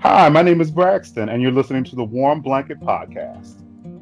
Hi, my name is Braxton, and you're listening to the Warm Blanket Podcast.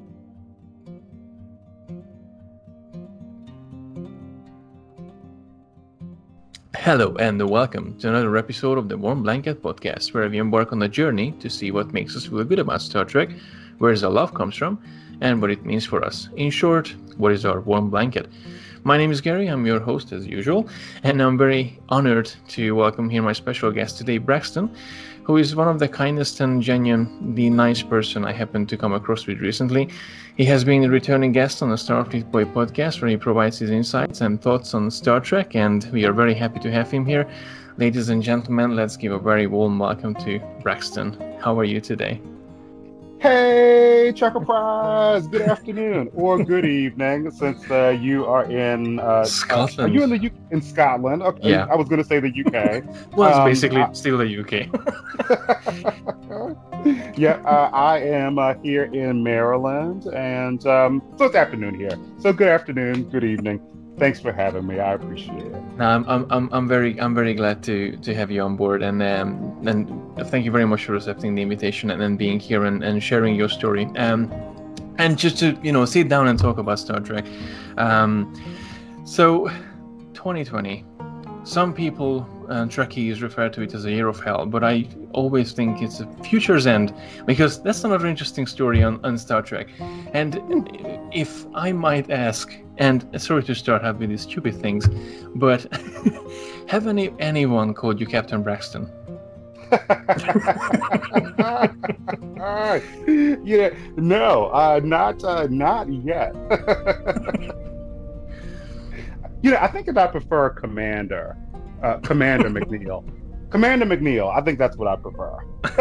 Hello and welcome to another episode of the Warm Blanket Podcast, where we embark on a journey to see what makes us feel good about Star Trek, where the love comes from, and what it means for us. In short, what is our warm blanket? My name is Gary, I'm your host as usual, and I'm very honored to welcome here my special guest today, Braxton, who is one of the kindest and genuinely nice person I happened to come across with recently. He has been a returning guest on the Starfleet Boy podcast, where he provides his insights and thoughts on Star Trek, and we are very happy to have him here. Ladies and gentlemen, let's give a very warm welcome to Braxton. How are you today? Hey, Chucker Prize! Good afternoon or good evening, since you are in Scotland. Are you in Scotland? Okay, Yeah. I was going to say the UK. Well, it's basically still the UK. Yeah, I am here in Maryland, and so it's afternoon here. So good afternoon, good evening. Thanks for having me. I appreciate it. No, I'm very glad to have you on board, and thank you very much for accepting the invitation and being here and sharing your story. And just to sit down and talk about Star Trek. So 2020. Some people, Trekkies, refer to it as a year of hell, but I always think it's a future's end, because that's another interesting story on Star Trek. And if I might ask, and sorry to start out with these stupid things, but have anyone called you Captain Braxton? No, not yet. I think I prefer Commander McNeil. Commander McNeil. I think that's what I prefer.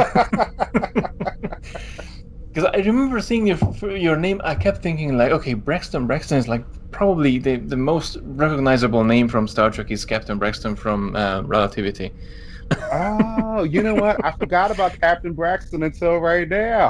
Because I remember seeing your name, I kept thinking like, okay, Braxton is like probably the most recognizable name from Star Trek is Captain Braxton from Relativity. Oh, you know what? I forgot about Captain Braxton until right now.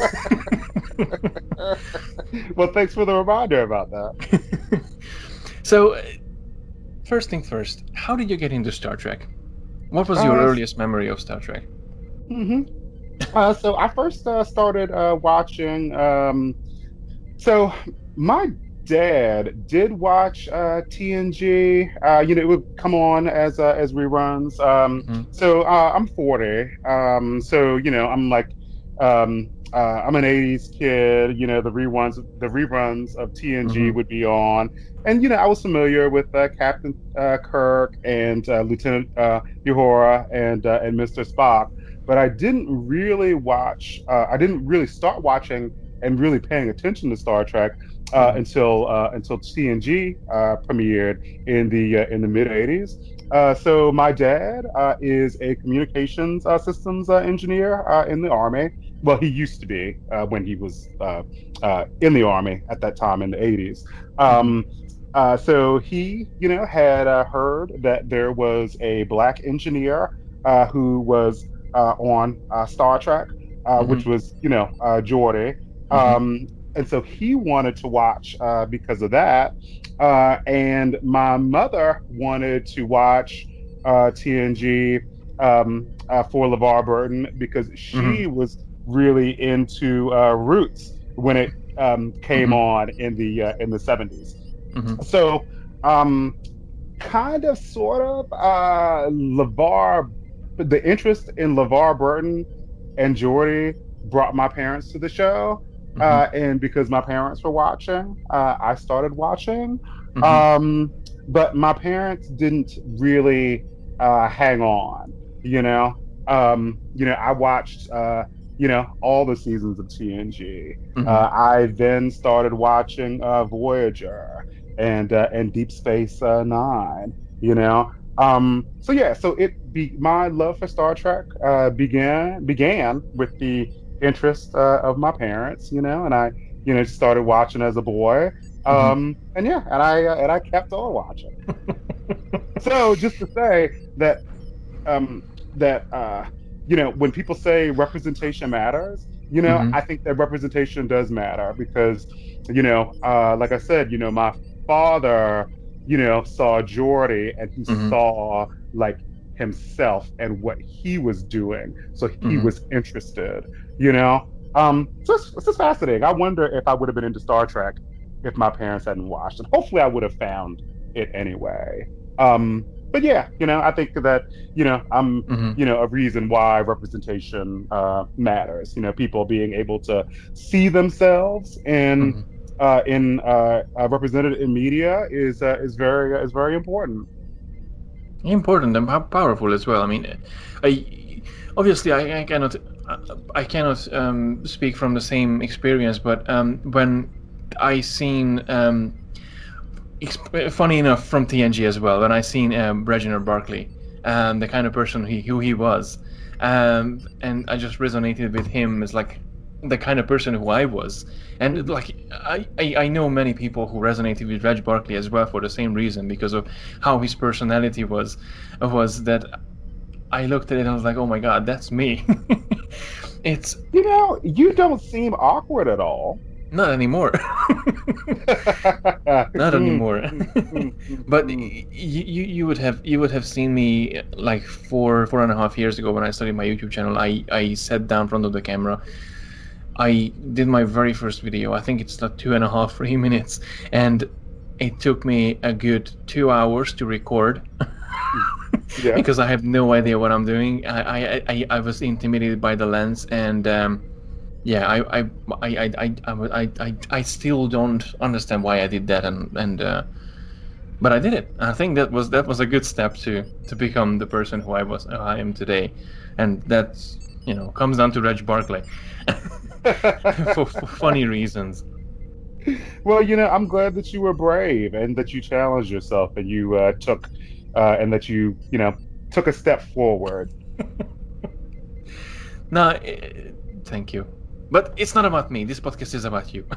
Well, thanks for the reminder about that. So, first thing first, how did you get into Star Trek? What was your earliest memory of Star Trek? So I first started watching. So my dad did watch TNG. It would come on as reruns. So I'm 40. So I'm like, I'm an '80s kid. The reruns of TNG would be on, and I was familiar with Captain Kirk and Lieutenant Uhura and Mr. Spock, but I didn't really watch. I didn't really start watching and really paying attention to Star Trek until TNG premiered in the mid '80s. So my dad is a communications systems engineer in the Army. Well, he used to be when he was in the Army at that time in the '80s. So he, had heard that there was a black engineer who was on Star Trek, which was, Geordi. And so he wanted to watch because of that. And my mother wanted to watch TNG for LeVar Burton because she was really into Roots when it came on in the '70s. So kind of sort of the interest in LeVar Burton and Geordi brought my parents to the show. And because my parents were watching, I started watching. But my parents didn't really hang on, I watched all the seasons of TNG. I then started watching Voyager and Deep Space Nine. So my love for Star Trek began with the interest of my parents, and I started watching as a boy, and I kept on watching. So just to say that when people say representation matters, I think that representation does matter because like I said, my father saw Geordi and he saw like himself and what he was doing, so he Hmm. was interested. You know, so it's just fascinating. I wonder if I would have been into Star Trek if my parents hadn't watched it. Hopefully, I would have found it anyway. But yeah, I think that I'm Hmm. a reason why representation matters. People being able to see themselves Hmm. represented in media is very important. Important and powerful as well. I mean, I obviously I cannot speak from the same experience, but when I seen funny enough from TNG as well, when I seen Reginald Barclay, the kind of person who he was, and I just resonated with him as like the kind of person who I was, and Mhm. like I know many people who resonated with Reg Barkley as well for the same reason, because of how his personality was that I looked at it and I was like, oh my god, that's me. It's You don't seem awkward at all. not anymore. Not Mm, anymore. mm, mm, mm, But mm. you would have seen me like 4.5 years ago when I started my YouTube channel. I sat down in front of the camera. I did my very first video. I think it's like 2.5, 3 minutes, and it took me a good 2 hours to record Yeah. because I have no idea what I'm doing. I was intimidated by the lens, and yeah, I still don't understand why I did that, and but I did it. I think that was a good step to become the person who I am today, and that's comes down to Reg Barclay for funny reasons. Well, I'm glad that you were brave and that you challenged yourself and you and that you took a step forward. No, thank you, but it's not about me. This podcast is about you.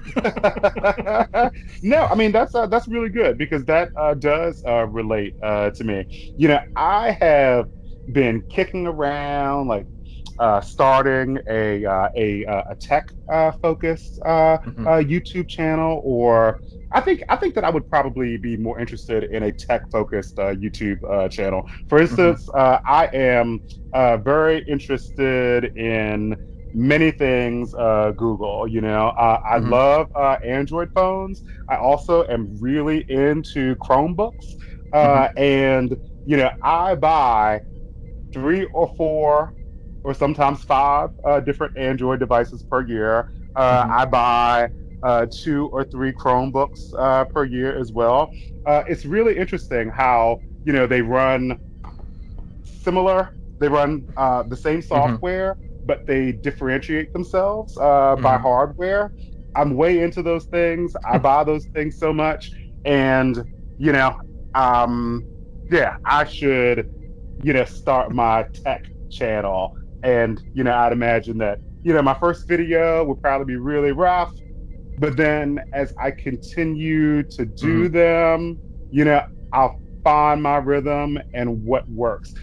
No, I mean that's really good because that does relate to me. I have been kicking around like starting a tech focused Hmm. YouTube channel, or I think that I would probably be more interested in a tech focused YouTube channel. For Hmm. instance, I am very interested in many things Google. I Hmm. love Android phones. I also am really into Chromebooks, Hmm. and I buy three or four or sometimes five different Android devices per year. Hmm. I buy two or three Chromebooks per year as well. It's really interesting how they run similar. They run the same Hmm. software, but they differentiate themselves by Hmm. hardware. I'm way into those things. I buy those things so much, and you know, um, yeah, I should start my tech channel. And I'd imagine that my first video would probably be really rough, but then as I continue to do Hmm. them, I'll find my rhythm and what works.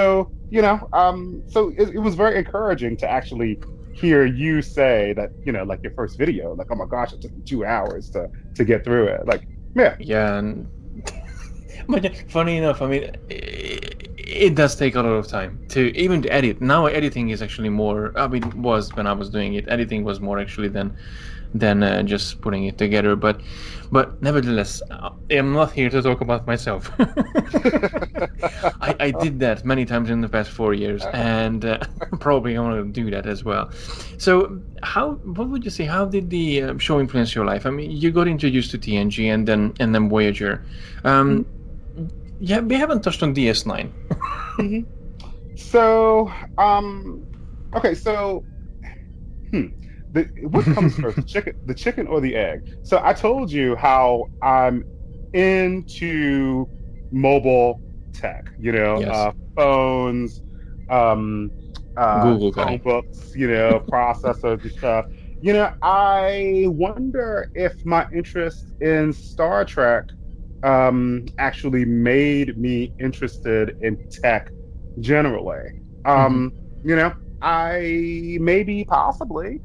So it was very encouraging to actually hear you say that, like your first video, like, oh my gosh, it took me 2 hours to get through it. Like, yeah. Yeah, and but funny enough, I mean, it does take a lot of time to even to edit. Now editing is actually more. I mean, was when I was doing it, editing was more actually than just putting it together. But nevertheless, I'm not here to talk about myself. I did that many times in the past 4 years, and probably going to do that as well. So, what would you say? How did the show influence your life? I mean, you got introduced to TNG and then Voyager. Um, yeah, we haven't touched on DS9. Mhm. So, okay, so hmm, what comes first, the chicken or the egg? So I told you how I'm into mobile tech, Yes, phones, um, Google guy. Chromebooks, processors and stuff. I wonder if my interest in Star Trek actually made me interested in tech generally. Hmm. Um, you know, I maybe possibly.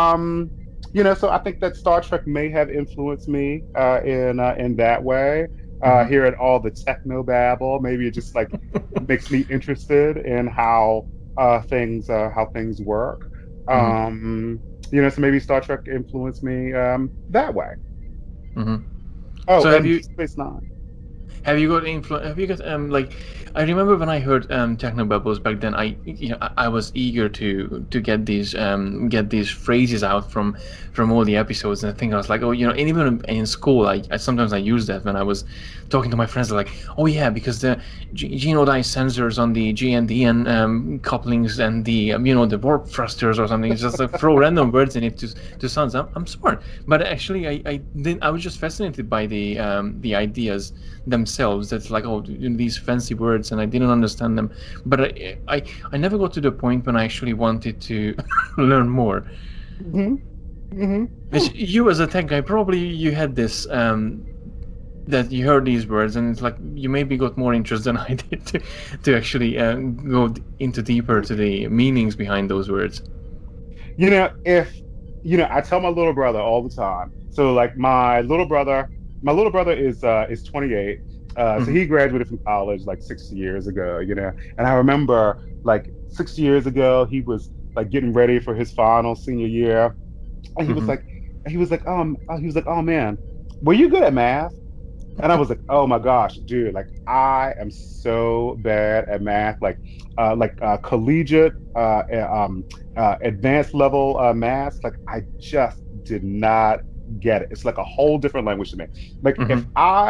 So I think that Star Trek may have influenced me in that way. Mm-hmm. hearing all the techno babble. Maybe it just like makes me interested in how things work. Mm-hmm. So maybe Star Trek influenced me that way. Mm-hmm. Oh, So have and you Deep Space Nine. Have you got influ? Have you got like? I remember when I heard technobabbles back then. I was eager to get these phrases out from all the episodes, and I think I was like, oh, and even in school, I sometimes I use that when I was talking to my friends. Like, oh yeah, because the Genodi sensors on the GND couplings and the the warp thrusters or something. It's just like throw random words in it to sound. I'm smart, but actually I was just fascinated by the ideas themselves. That's like, oh, these fancy words, and I didn't understand them. But I never got to the point when I actually wanted to learn more. Hmm. Hmm. Which you, as a tech guy, probably you had this that you heard these words, and it's like you maybe got more interest than I did to actually go into deeper to the meanings behind those words. If I tell my little brother all the time. So like my little brother is 28. So Mm-hmm. he graduated from college like 6 years ago, and I remember like 6 years ago he was like getting ready for his final senior year, and Mm-hmm. he was like, oh man, were you good at math? And I was like, oh my gosh, dude, like I am so bad at math, collegiate, advanced level math. Like I just did not get it. It's like a whole different language to me. Like Mm-hmm.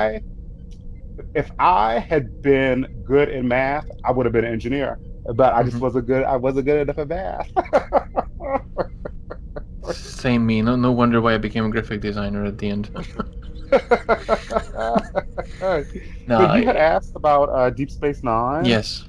if I had been good in math, I would have been an engineer. But I just Mm-hmm. wasn't good. I wasn't good enough at math. Same me. No wonder why I became a graphic designer at the end. No, So you had asked about Deep Space Nine. yes.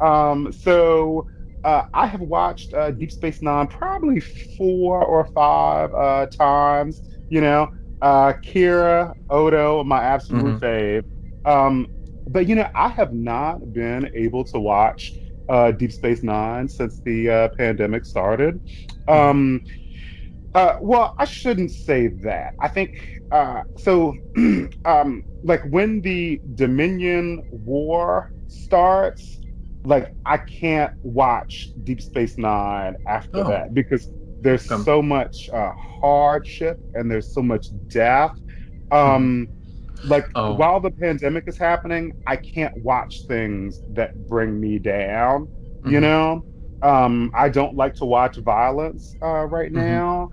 I have watched Deep Space Nine probably 4 or 5 times. Kira, Odo, my absolute Mm-hmm. fave. Um, but I have not been able to watch Deep Space Nine since the pandemic started. Mm-hmm. Um, well, I shouldn't say that. I think so. Like when the Dominion War starts, like I can't watch Deep Space Nine after Oh, that because there's come. so much hardship and there's so much death. Mm-hmm. Um, like Oh. while the pandemic is happening, I can't watch things that bring me down. You Mm-hmm. know, I don't like to watch violence right Mm-hmm. now.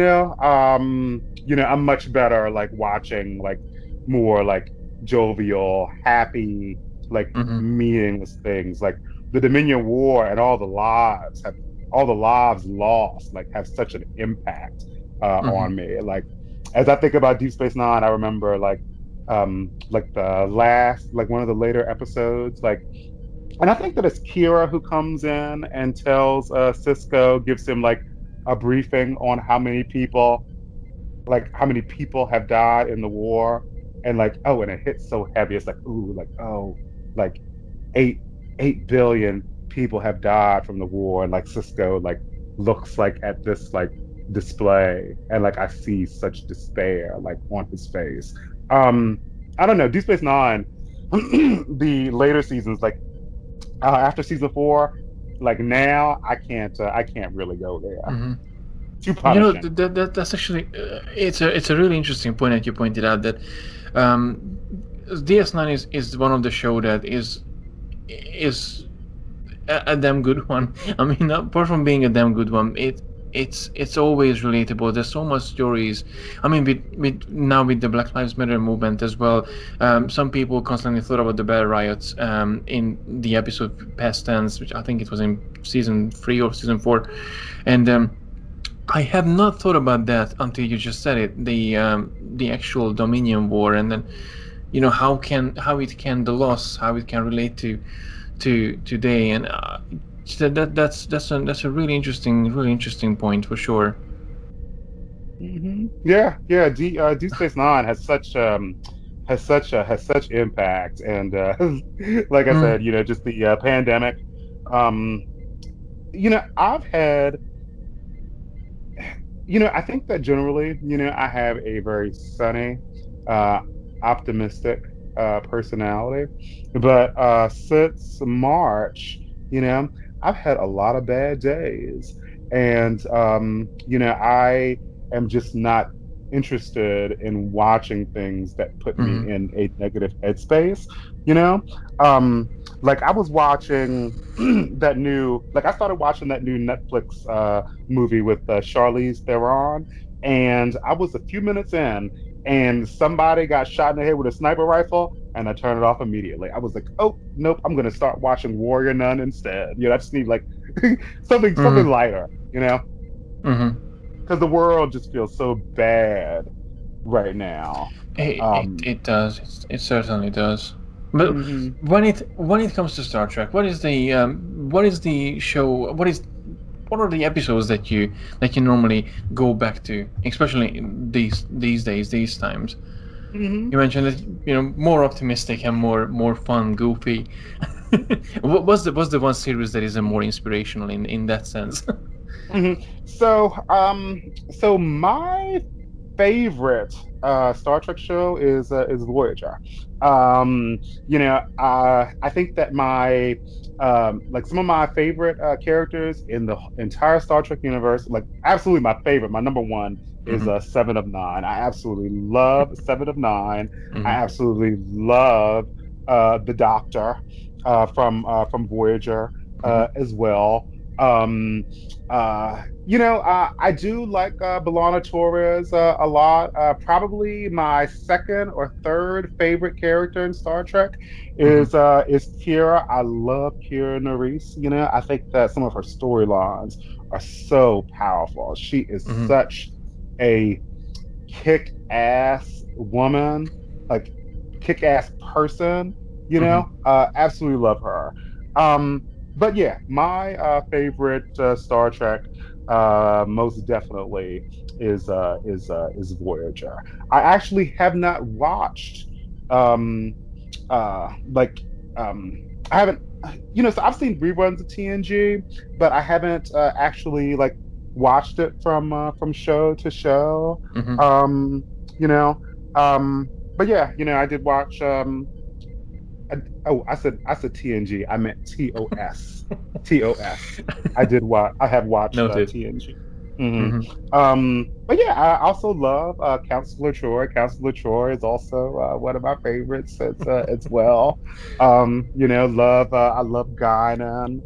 I'm much better like watching like more like jovial, happy, like Mm-hmm. meaningless things. Like the Dominion War and all the lives lost like have such an impact Mm-hmm. on me. Like as I think about Deep Space Nine, I remember like the last like one of the later episodes, like and I think that it's Kira who comes in and tells Cisco, gives him like a briefing on how many people have died in the war, and like and it hits so heavy. It's like ooh, like oh, like eight 8 billion people have died from the war, and like Cisco like looks like at this like display, and like I see such despair like on his face. Um, I don't know, Deep Space Nine, the later seasons like after season 4, like now I can't really go there. Mm-hmm. Too punishing. That's actually it's a really interesting point that you pointed out that um, DS9 is one of the show that is a damn good one. I mean, apart from being a damn good one, it's always relatable. There's so much stories. I mean, with now with the Black Lives Matter movement as well. Some people constantly thought about the Bear riots in the episode Past Tense, which I think it was in season 3 or season 4, and I have not thought about that until you just said it. The actual Dominion War, and then how it can the loss, how it can relate to today, and that's a really interesting point for sure. Yeah, yeah. Deep Space Nine has such impact, and like I Mm, said, just the pandemic. Um, I've had, I think that generally, I have a very sunny, uh, optimistic, personality. But since March, you know, I've had a lot of bad days, and I am just not interested in watching things that put me Hmm. in a negative headspace. You know, um, like I was watching I started watching that new Netflix movie with Charlize Theron, and I was a few minutes in, and somebody got shot in the head with a sniper rifle, and I turned it off immediately. I was like, oh nope, I'm gonna start watching Warrior Nun instead. I just need like something Hmm. lighter, Hmm. because the world just feels so bad right now. It does. It certainly does. But Mhm. when it comes to Star Trek, what is the show? What are the episodes that you normally go back to, especially in these days, these times? Mhm. You mentioned that more optimistic and more fun, goofy. What's the one series that is more inspirational in that sense? Mhm. So my favorite Star Trek show is Voyager. I think that my like some of my favorite characters in the entire Star Trek universe, like absolutely my favorite, my number one is Hmm. Seven of Nine. I absolutely love Seven of Nine. I Hmm. absolutely love the Doctor from Voyager Hmm. as well. Um, I do like B'Elanna Torres a lot. Probably my second or third favorite character in Star Trek Hmm. is Kira. I love Kira Nerys. I think that some of her storylines are so powerful. She is Hmm. such a kick-ass woman, like kick-ass person, Hmm. absolutely love her. Um, but yeah, my favorite Star Trek most definitely is Voyager. I actually have not watched um like I haven't so I've seen reruns of TNG, but I haven't actually like watched it from show to show. Hmm. Um, you know, but yeah, I did watch I said TNG. I meant TOS. TOS. I have watched Noted. TNG. hmm Hmm. But yeah, I also love Counselor Troy. Counselor Troy is also one of my favorites as well. I love Guinan.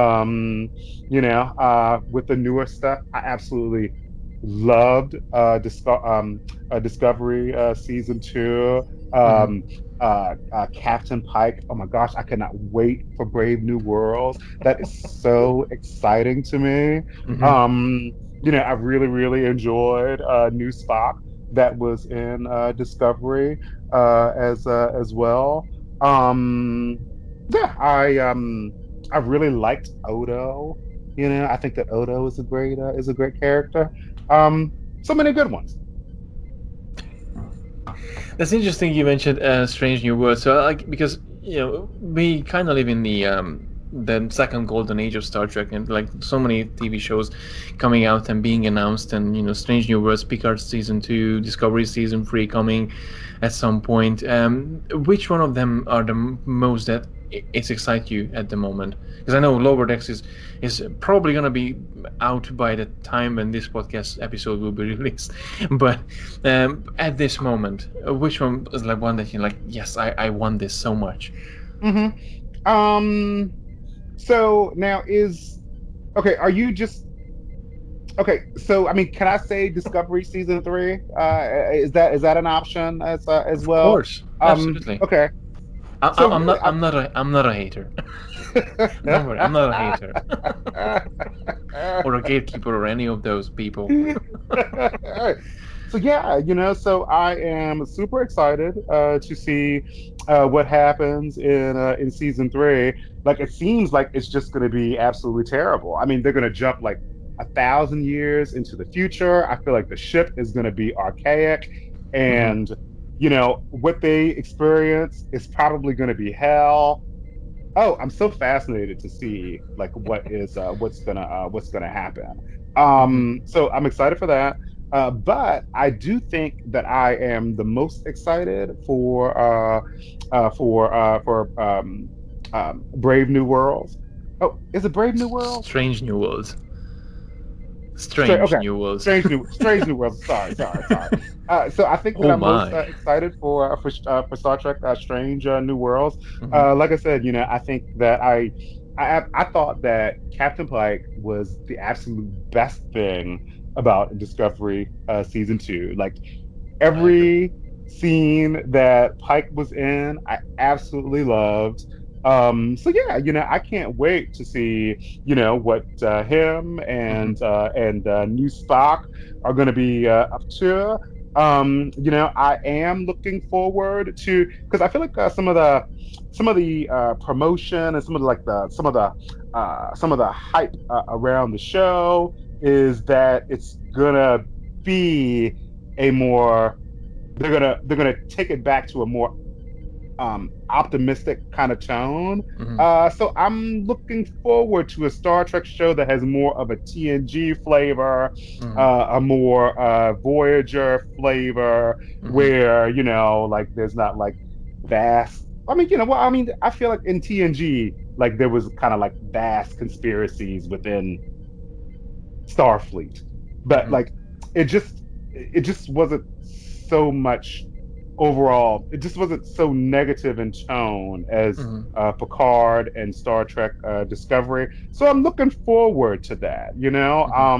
With the newer stuff, I absolutely loved Discovery season two. Hmm. Um, Captain Pike. Oh my gosh, I cannot wait for Brave New Worlds. That is so exciting to me. Hmm. Um, I really, really enjoyed New Spock that was in Discovery as well. Um, yeah, I really liked Odo. I think that Odo is a great character. So many good ones. That's interesting. You mentioned Strange New World. So, like, because we kind of live in the second golden age of Star Trek, and like so many TV shows coming out and being announced, and Strange New Worlds, Picard season 2, Discovery season 3 coming at some point. Which one of them are the most that it's excite you at the moment? Because I know Lower Decks is probably gonna be out by the time when this podcast episode will be released, but at this moment, which one is like one that you're like, yes, I want this so much. hmm Um, so now okay, are you just okay, so I mean, can I say Discovery season three? Is that an option as Of well? course, absolutely. Okay. So I'm really, not I'm not a hater. Don't worry, I'm not a hater or a gatekeeper or any of those people. So yeah, so I am super excited to see what happens in season three. Like it seems like it's just going to be absolutely terrible. I mean, they're going to jump like 1,000 years into the future. I feel like the ship is going to be archaic, Hmm. and what they experience is probably going to be hell. Oh, I'm so fascinated to see like what's gonna happen. Hmm. So I'm excited for that. But I do think that I am the most excited for Brave New Worlds. Oh, is it Brave New Worlds? Strange New Worlds. Straight. Strange Okay. New Worlds. Strange New Worlds. Sorry. So I think that Oh I'm most my. excited for Star Trek Strange New Worlds. Hmm. Like I said, I think that I thought that Captain Pike was the absolute best thing about Discovery season two. Like I agree. every scene that Pike was in, I absolutely loved. So yeah, I can't wait to see, what him Hmm. and new Spock are going to be up to. I am looking forward to because I feel like some of the promotion and some of the hype around the show is that it's gonna be a more they're gonna take it back to a more optimistic kind of tone. Hmm. So I'm looking forward to a Star Trek show that has more of a TNG flavor, Hmm. a more Voyager flavor, Hmm. where like there's not like vast. I mean, I feel like in TNG, like there was kind of like vast conspiracies within Starfleet, but Hmm. like it just wasn't so much overall. It just wasn't so negative in tone as Hmm. Picard and Star Trek Discovery. So I'm looking forward to that. Hmm.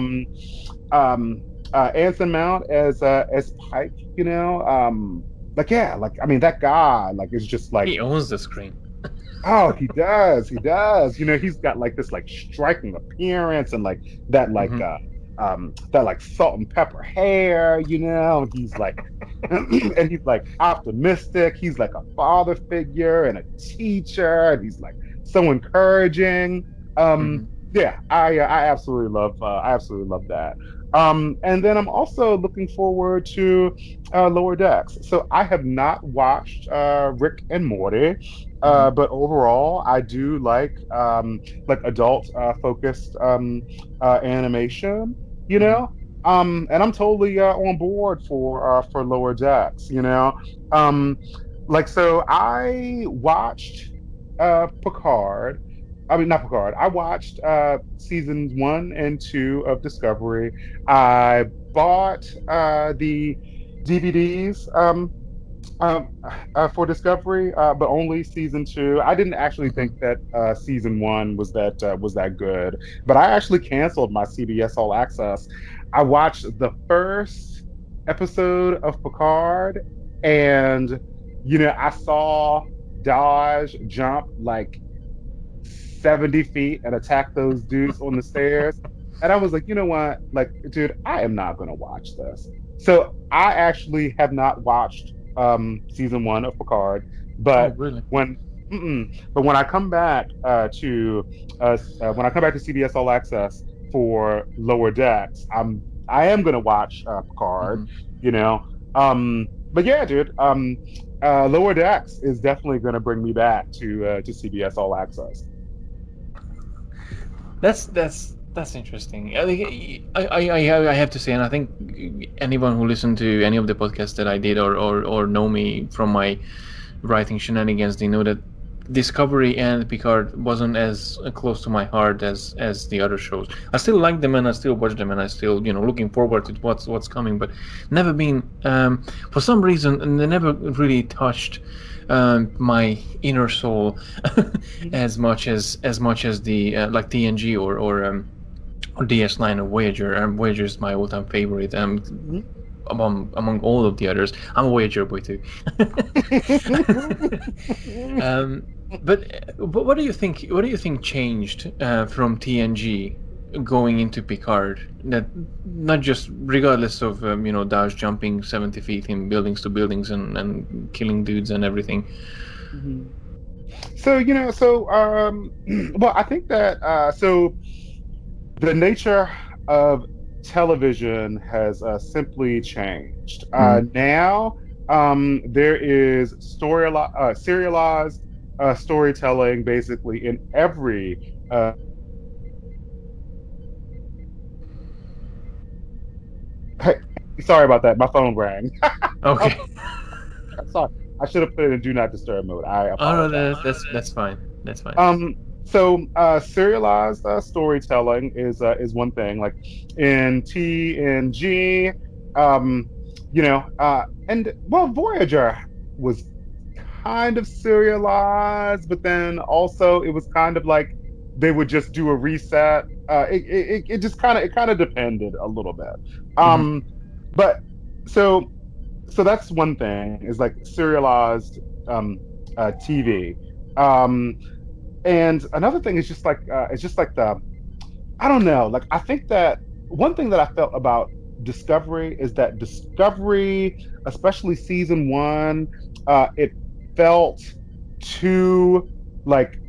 Anson Mount as Pike. Like yeah, like I mean that guy like is just like He owns the screen. oh, he does. He's got like this like striking appearance and like that like Hmm. uh that like salt and pepper hair, and he's like and he's like optimistic. He's like a father figure and a teacher, and he's like so encouraging. Um Hmm. yeah, I absolutely love that. And then I'm also looking forward to Lower Decks. So I have not watched Rick and Morty. Hmm. But overall, I do like adult focused animation, you Hmm. know. And I'm totally on board for Lower Decks, Um, like so, I watched Picard. I mean, not Picard. I watched seasons one and two of Discovery. I bought the DVDs. Um, for Discovery, but only season two. I didn't actually think Hmm. that season one was that good, but I actually canceled my CBS All Access. I watched the first episode of Picard, and I saw Dodge jump like 70 feet and attack those dudes on the stairs. And I was like, you know what? Like, dude, I am not going to watch this. So I actually have not watched season one of Picard, Oh, but really? when but when I come back when I come back to CBS All Access for Lower Decks, I am gonna watch Picard, Hmm. you know. But yeah, dude, Lower Decks is definitely gonna bring me back to CBS All Access. That's interesting. I think I have to say, and I think anyone who listened to any of the podcasts that I did or know me from my writing shenanigans, they know that Discovery and Picard wasn't as close to my heart as the other shows. I still like them and I still watch them and I still looking forward to what's coming, but never been for some reason, and they never really touched my inner soul as much as the like TNG or DS9 or Voyager. Voyager is my all-time favorite. Among all of the others, I'm a Voyager boy too. um, but what do you think? What do you think changed from TNG going into Picard? That not just regardless of Dash jumping 70 feet in buildings to buildings and killing dudes and everything. So, well, I think that the nature of television has simply changed. Mm. Now, there is serialized storytelling basically in every Sorry about that. My phone rang. Oh, Okay. sorry. I should have put it in do not disturb mode. I Oh no, apologize. that's fine. That's fine. Serialized storytelling is one thing. Like in TNG, um, and well, Voyager was kind of serialized, but then also it was kind of like they would just do a reset. It just kind of depended a little bit. Hmm. Um, but so so that's one thing is like serialized TV. Um, and another thing is just like it's just like the I don't know. Like I think that one thing that I felt about Discovery is that Discovery, especially season one, it felt too like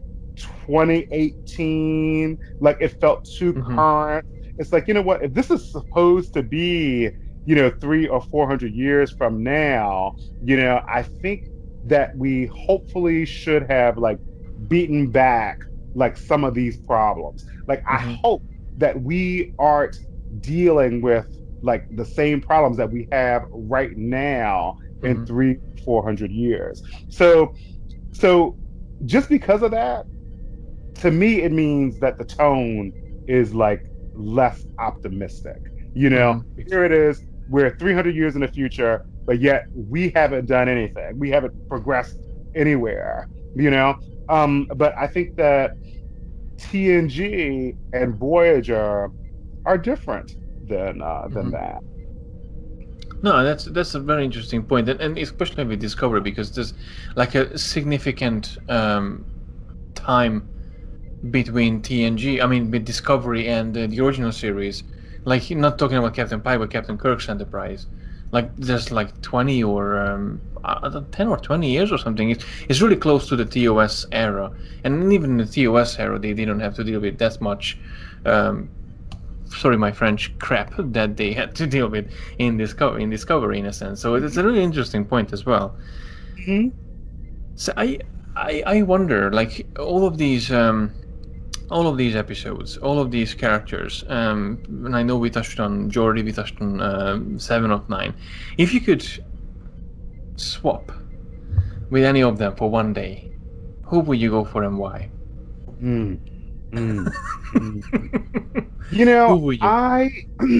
2018. Like it felt too Hmm. current. It's like, you know what? If this is supposed to be, 300 or 400 years from now, I think that we hopefully should have like beaten back like some of these problems. Like I Hmm. hope that we aren't dealing with like the same problems that we have right now in Hmm. 300 400 years. So just because of that, to me it means that the tone is like less optimistic. Hmm. Here it is, we're 300 years in the future, but yet we haven't done anything, we haven't progressed anywhere. But I think that TNG and Voyager are different than Hmm. that. No, that's a very interesting point, and especially with Discovery because there's like a significant time between TNG. I mean, with Discovery and the original series. Like, not talking about Captain Pike, but Captain Kirk's Enterprise. Like, there's like 20 or 10 or 20 years or something. It's really close to the TOS era, and even in the TOS era, they didn't have to deal with that much. Um, Sorry, my French, crap that they had to deal with in Discovery in a sense. So it's a really interesting point as well. Mhm. So I wonder, like all of these episodes, all of these characters, and I know we touched on Geordi, we touched on Seven of Nine. If you could swap with any of them for one day, who would you go for and why? Mm, mm, mm. Who would you? I,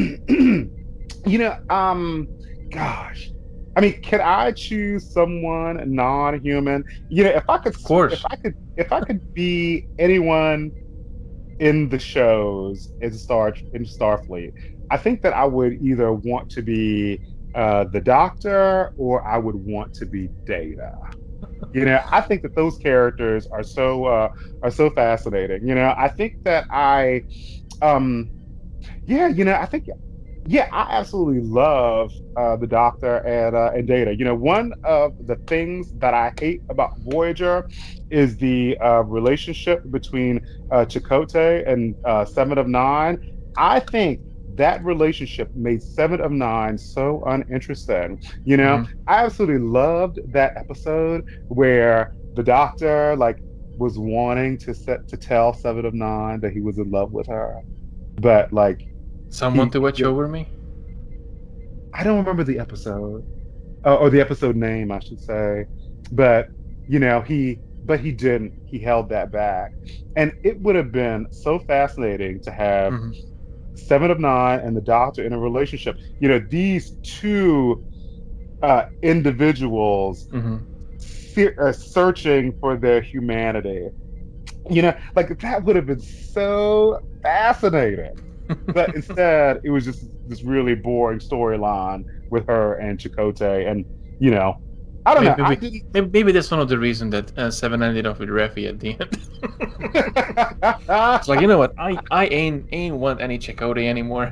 gosh, I mean, can I choose someone non-human? Of course. If I could be anyone in the shows in Starfleet, I think that I would either want to be the Doctor or I would want to be Data. I think that those characters are so fascinating. I think that um yeah, I think yeah, I absolutely love the Doctor and Data. One of the things that I hate about Voyager is the relationship between Chakotay and Seven of Nine. I think that relationship made Seven of Nine so uninteresting. Hmm. I absolutely loved that episode where the Doctor like was wanting to tell Seven of Nine that he was in love with her, but like Someone he to watch over me? I don't remember the episode or the episode name, I should say, but he didn't. He held that back, and it would have been so fascinating to have Hmm. Seven of Nine and the Doctor in a relationship. These two individuals Hmm. searching for their humanity. Like that would have been so fascinating. But instead, it was just this really boring storyline with her and Chakotay, and you know, I don't know. Maybe, I maybe, didn't. maybe that's one of the reasons that Seven ended off with Raffi at the end. It's like, you know what? I ain't want any Chakotay anymore.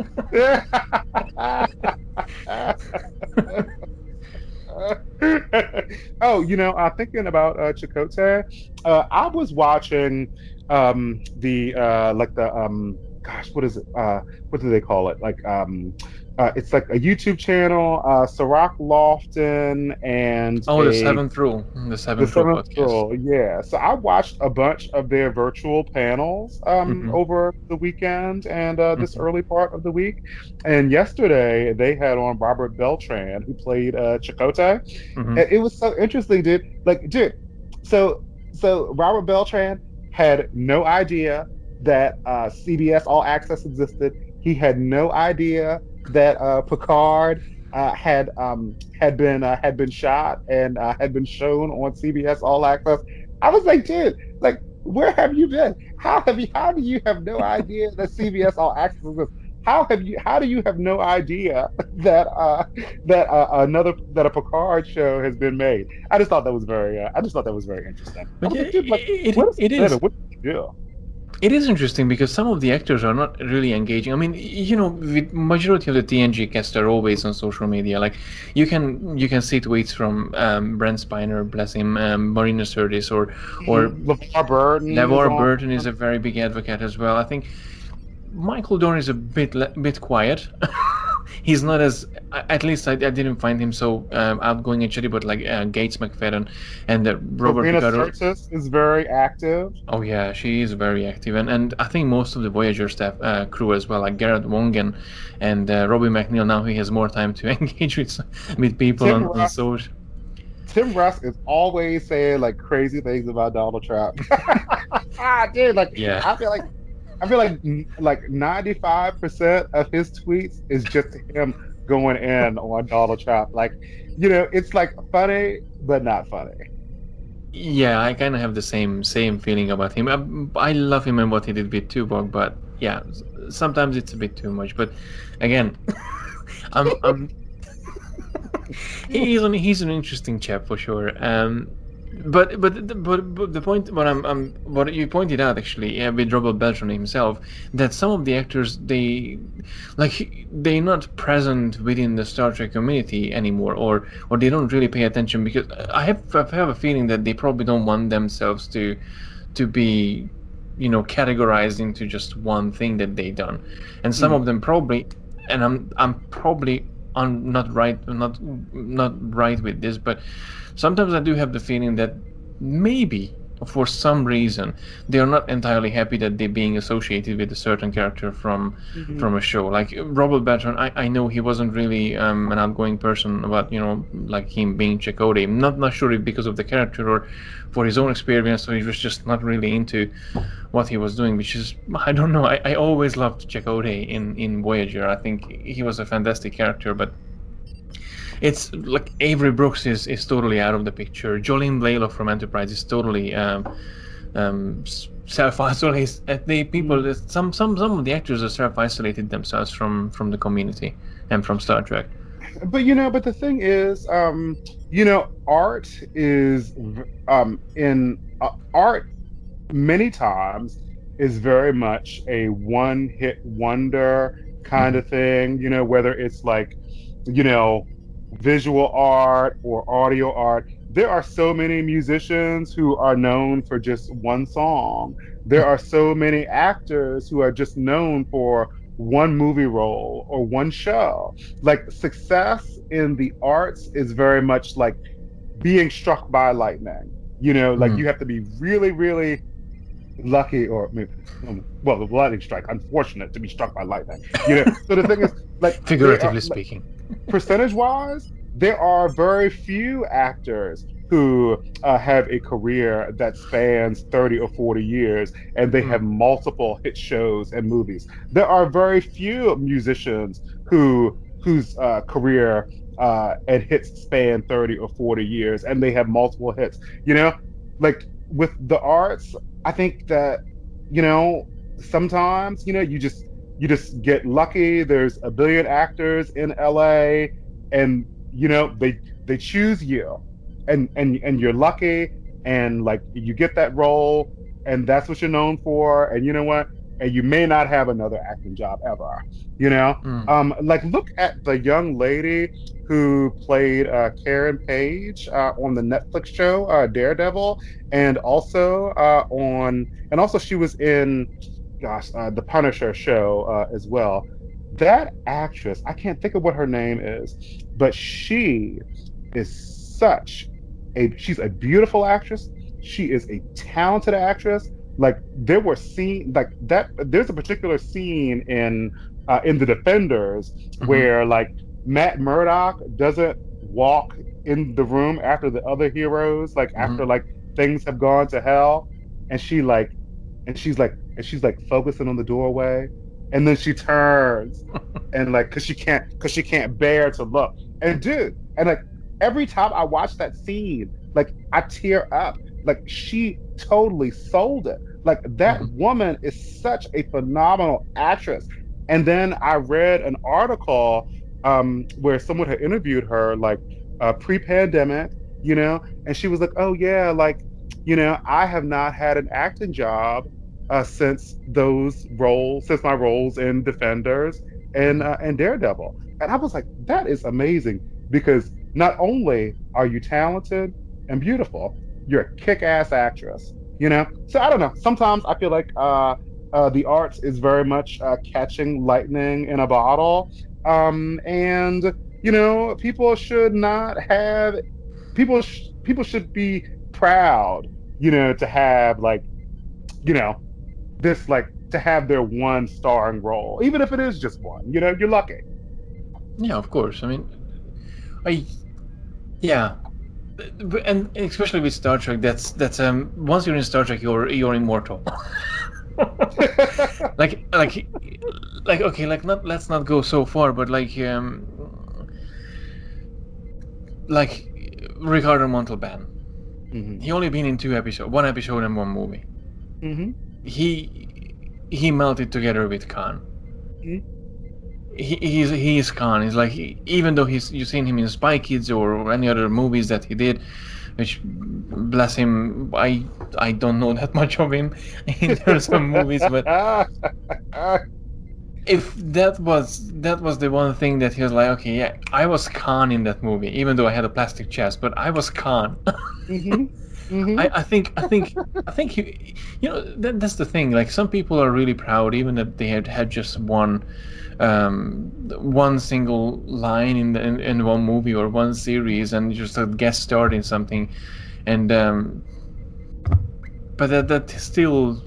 Oh, thinking about Chakotay, I was watching the like the gosh, what is it? What do they call it? It's like a YouTube channel. Sirach Lofton and Oh, the the Seventh Row Seventh podcast. Girl. Yeah. So I watched a bunch of their virtual panels Hmm. over the weekend and this Hmm. early part of the week. And yesterday they had on Robert Beltran, who played Chakotay. Hmm. And it was so interesting, dude. Like, dude, so so Robert Beltran had no idea that CBS All Access existed. He had no idea that Picard had been shot and had been shown on CBS All Access. I was like, dude, like, where have you been? How do you have no idea that CBS All Access exists? How do you have no idea that that a Picard show has been made? I just thought that was very interesting. I But was yeah, like, dude, like, what is it it? is. What did you do? It is interesting because some of the actors are not really engaging. I mean, with majority of the TNG cast are always on social media. Like, you can see tweets from Brent Spiner, bless him, Marina Sirtis, or LeVar Burton is LeVar on. Burton is a very big advocate as well. I think Michael Dorn is a bit quiet. He's not as, at least I didn't find him so outgoing and chatty, but like Gates McFadden and Robert Marina Picardo. Sirtis is very active. Oh yeah, she is very active, and I think most of the Voyager staff crew as well, like Garrett Wong and Robbie McNeil. Now he has more time to engage with people Tim on Russ social. Tim Russ is always saying like crazy things about Donald Trump. Dude, like Yeah, I feel like I feel like 95% of his tweets is just him going in on Donald Trump. Like, it's like funny but not funny. yeah, I kind of have the same feeling about him. I love him and what he did with Tuvok, but yeah, sometimes it's a bit too much. But again, I'm he's an interesting chap for sure. But the point what you pointed out actually, yeah, with Robert Beltran himself, that some of the actors they're not present within the Star Trek community anymore, or they don't really pay attention because I have a feeling that they probably don't want themselves to be categorized into just one thing that they done, and some of Mm. them probably, and I'm probably not right with this, but sometimes I do have the feeling that maybe for some reason they are not entirely happy that they're being associated with a certain character Mhm. from a show. Like Robert Bertrand, I know he wasn't really an outgoing person about like him being Chakotay. I'm not sure if because of the character or for his own experience, so he was just not really into what he was doing, which is, I don't know. I always loved Chakotay in Voyager. I think he was a fantastic character, but it's like Avery Brooks is totally out of the picture. Jolene Blalock from Enterprise is totally self-isolated. The people, Mhm. some of the actors are self-isolated themselves from the community and from Star Trek. But the thing is, art is in art many times is very much a one-hit wonder kind Hmm. of thing. Whether it's like, you know, visual art or audio art. There are so many musicians who are known for just one song. There are so many actors who are just known for one movie role or one show. Like success in the arts is very much like being struck by lightning. Like Hmm. you have to be really, really lucky, or I mean, well, the lightning strike, unfortunate to be struck by lightning. So the thing is, like, they are Figuratively speaking. percentage wise, there are very few actors who have a career that spans 30 or 40 years and they have Mm. multiple hit shows and movies. There are very few musicians whose career and hits span 30 or 40 years and they have multiple hits. Like with the arts, I think that, you know, sometimes, you just get lucky. There's a billion actors in LA and they choose you and you're lucky and like you get that role and that's what you're known for and you know what and you may not have another acting job ever. Mm. Like look at the young lady who played Karen Page on the Netflix show Daredevil, and also she was in the Punisher show as well. That actress, I can't think of what her name is, but she is she's a beautiful actress. She is a talented actress. Like there were scene like that. There's a particular scene in the Defenders Hmm. where like Matt Murdock doesn't walk in the room after the other heroes, like after Hmm. like things have gone to hell, and she's like focusing on the doorway, and then she turns and like because she can't bear to look. And dude, and like every time I watch that scene, like I tear up. Like she totally sold it. Like that Hmm. woman is such a phenomenal actress. And then I read an article where someone had interviewed her like pre-pandemic, and she was like, "Oh yeah, like I have not had an acting job since my roles in Defenders and Daredevil." And I was like, "That is amazing because not only are you talented and beautiful, you're a kick-ass actress." So I don't know. Sometimes I feel like the arts is very much catching lightning in a bottle, and people should not have people should be proud, to have like you know this like to have their one starring role, even if it is just one. You're lucky. Yeah, of course. I mean, I yeah, and especially with Star Trek, that's once you're in Star Trek, you're immortal. like like okay, like not let's not go so far, but like Ricardo Montalban. Hmm. He only been in one episode and one movie. Hmm. He melted together with Khan. Hmm. He's Khan. He's like even though you've seen him in Spy Kids or any other movies that he did, which bless him, I don't know that much of him in terms of movies, but if that was the one thing that he was like, okay, yeah, I was Khan in that movie, even though I had a plastic chest, but I was Khan. Hmm. Hmm. I think that's the thing. Like some people are really proud, even that they had just one single line in one movie or one series and just a guest starred in something, and but that still,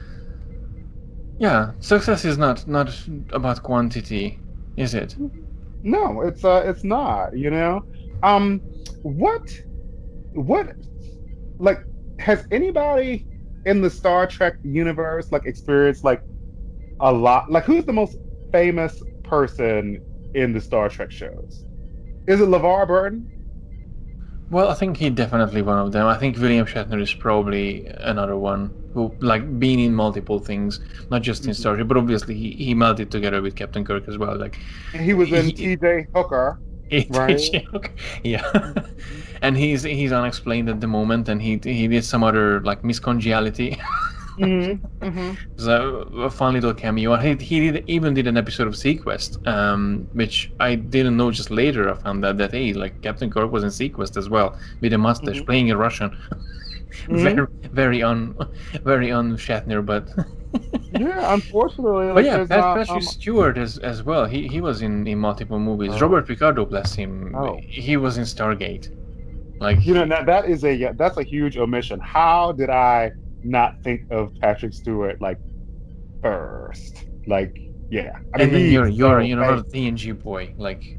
yeah, success is not about quantity, is it? No, it's not. Um, what what like has anybody in the Star Trek universe like experienced like a lot? Like, who's the most famous person in the Star Trek shows? Is it LeVar Burton? Well, I think he definitely one of them. I think William Shatner is probably another one who like been in multiple things, not just in Mhm. Star Trek, but obviously he melted together with Captain Kirk as well. Like And he was in he, T.J. Hooker, right? yeah, and he's unexplained at the moment, and he did some other like Miss Congeniality. Hmm. Hmm. So a fun little cameo. He even did an episode of Sequest, which I didn't know. Just later, I found out that hey, like Captain Kirk was in Sequest as well with a mustache, Hmm. playing a Russian. Hmm. Very un Shatner, but Yeah, unfortunately, but like yeah, there's not Patrick Stewart as well. He was in multiple movies. oh Robert Picardo, bless him, oh he was in Stargate. Like now that's a huge omission. How did I not think of Patrick Stewart like first? Like, yeah. I mean, and then he's you're so you're not a famous. TNG boy. Like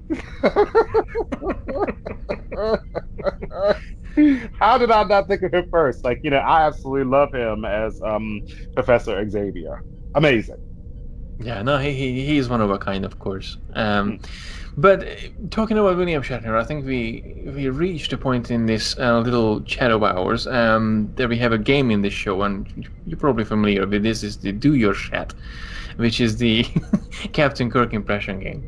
How did I not think of him first? Like, I absolutely love him as Professor Xavier. Amazing. yeah, no, he's one of a kind, of course. Hmm. But talking about William Shatner, I think we reached a point in this little chat of ours that we have a game in this show, and you're probably familiar with this. Is the Do Your Chat, which is the Captain Kirk impression game.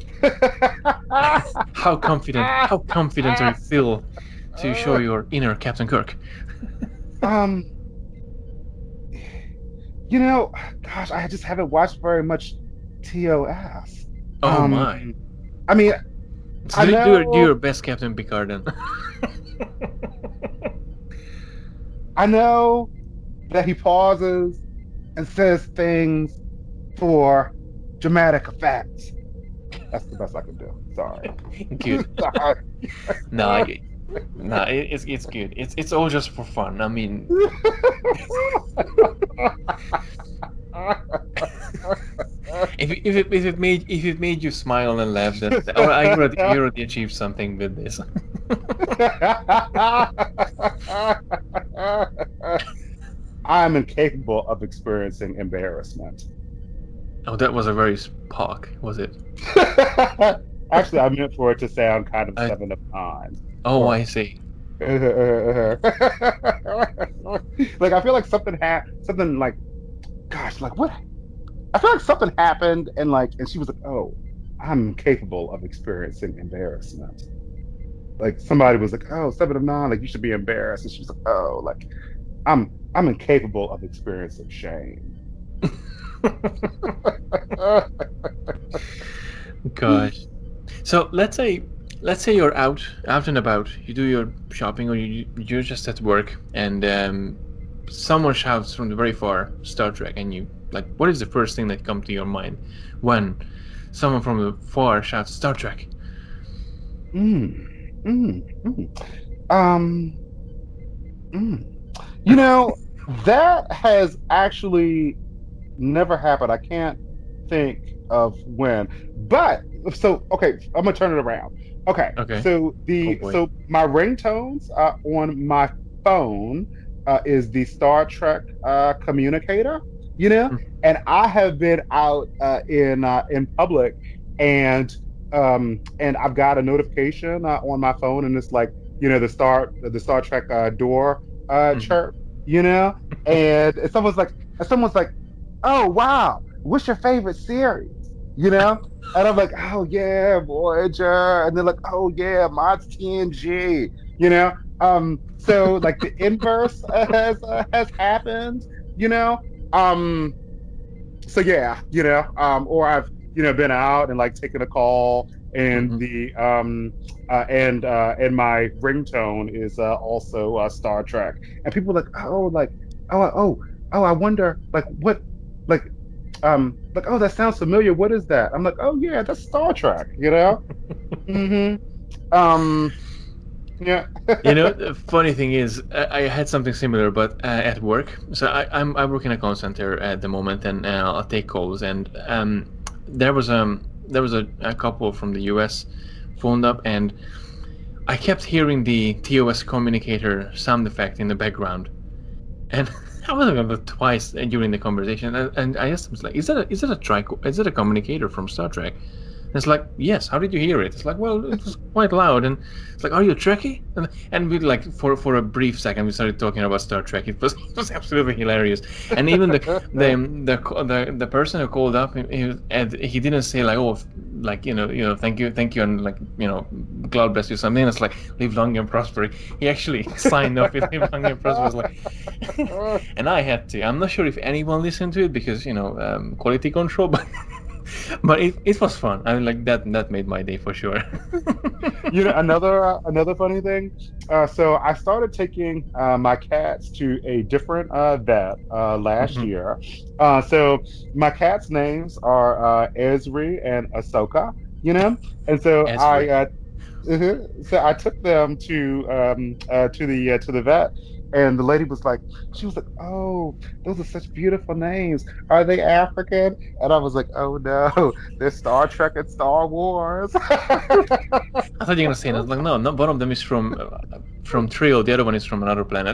How confident are you feel to show your inner Captain Kirk? um, you know, gosh, I just haven't watched very much TOS. Oh my! Um, I mean, So I do know, your best, Captain Picard, then. I know that he pauses and says things for dramatic effect. That's the best I can do. Sorry. Good. Sorry. No, no, it's good. It's all just for fun. I mean, if it made you smile and laugh, that or you already achieved something with this. I'm incapable of experiencing embarrassment. Oh, that was a very Spock, was it? Actually, I meant for it to sound kind of I, Seven of Nine. oh, Or, I see. like I feel like something like, gosh, like what? I feel like something happened and she was like, oh, I'm capable of experiencing embarrassment. Like somebody was like, oh, Seven of Nine, like you should be embarrassed, and she was like, oh, like I'm incapable of experiencing shame. Gosh. So let's say you're out and about. You do your shopping, or you're just at work, and someone shouts from the very far Star Trek, and you like, what is the first thing that comes to your mind when someone from the far shouts Star Trek? Mm, mm, mm. Um, mm. You know, that has actually never happened. I can't think of when. But so okay, I'm gonna turn it around. Okay, Okay. so Oh boy. my ringtones on my phone is the Star Trek communicator, you know, and I have been out in public and I've got a notification on my phone and it's like the Star Trek door Mhm. chirp, you know, and someone's like, oh wow, what's your favorite series? You know? And I'm like, oh yeah, Voyager. And they're like, oh yeah, mine's TNG. You know? So like the inverse has happened, you know? Um, so yeah, or I've been out and like taken a call and Mhm. and my ringtone is also Star Trek. And people are like, oh, I wonder like what like like, oh, that sounds familiar. What is that? I'm like, oh yeah, that's Star Trek, you know? Mm-hmm. Um, yeah. You know, the funny thing is, I had something similar, but at work. So I work in a call center at the moment, and I'll take calls. And there was a couple from the U.S. phoned up, and I kept hearing the TOS communicator sound effect in the background, and I was about twice during the conversation, and I asked him, like, is that a communicator from Star Trek? And it's like, yes. How did you hear it? It's like, well, it was quite loud, and it's like, are you a Trekkie? And we like for a brief second we started talking about Star Trek. It was absolutely hilarious. And even the person who called up, he didn't say like, oh, like thank you, and like God bless you something. It's like live long and prosper. He actually signed off with live long and prosper. It was like, and I had to. I'm not sure if anyone listened to it because quality control, but. But it was fun. I mean, like that made my day for sure. Another funny thing. So I started taking my cats to a different vet last Mhm. year. So my cats' names are Esri and Ahsoka. You know, and so Esri. so I took them to the vet, and the lady was like, she was like, "Oh, those are such beautiful names. Are they African?" And I was like, "Oh no, they're Star Trek and Star Wars." I thought you were gonna say that. Like, no, not one of them is from Trill. The other one is from another planet.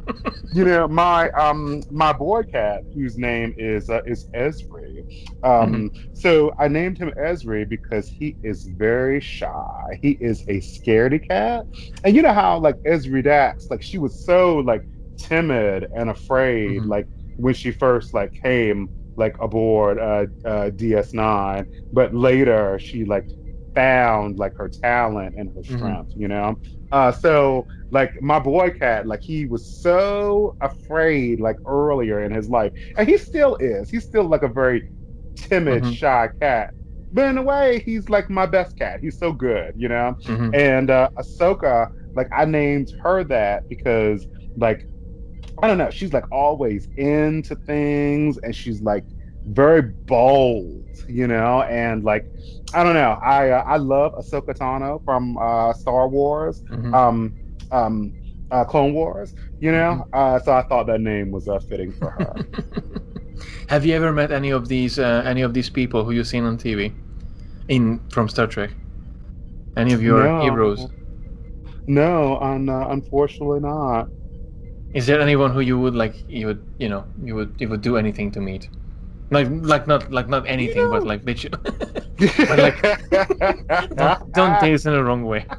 My boy cat, whose name is Esri. Mhm. So I named him Esri because he is very shy. He is a scaredy cat, and you know how like Esri Dax, like she was so like timid and afraid, Mhm. like when she first like came like aboard DS9, but later she like found like her talent and her Mhm. strength, so like my boy cat, like he was so afraid like earlier in his life, and he still is. He's still like a very timid, Mhm. shy cat. But in a way, he's like my best cat. He's so good, you know? Mhm. And Ahsoka, like I named her that because like I don't know. She's like always into things, and she's like very bold, and like I don't know. I love Ahsoka Tano from Star Wars, Hmm. um, um, Clone Wars. Hmm. So I thought that name was fitting for her. Have you ever met any of these people who you've seen on TV in from Star Trek? Any of your heroes? No, no, unfortunately not. Is there anyone who you would like? You would do anything to meet? Not anything, but You like bitch. But like, don't know. take this in the wrong way.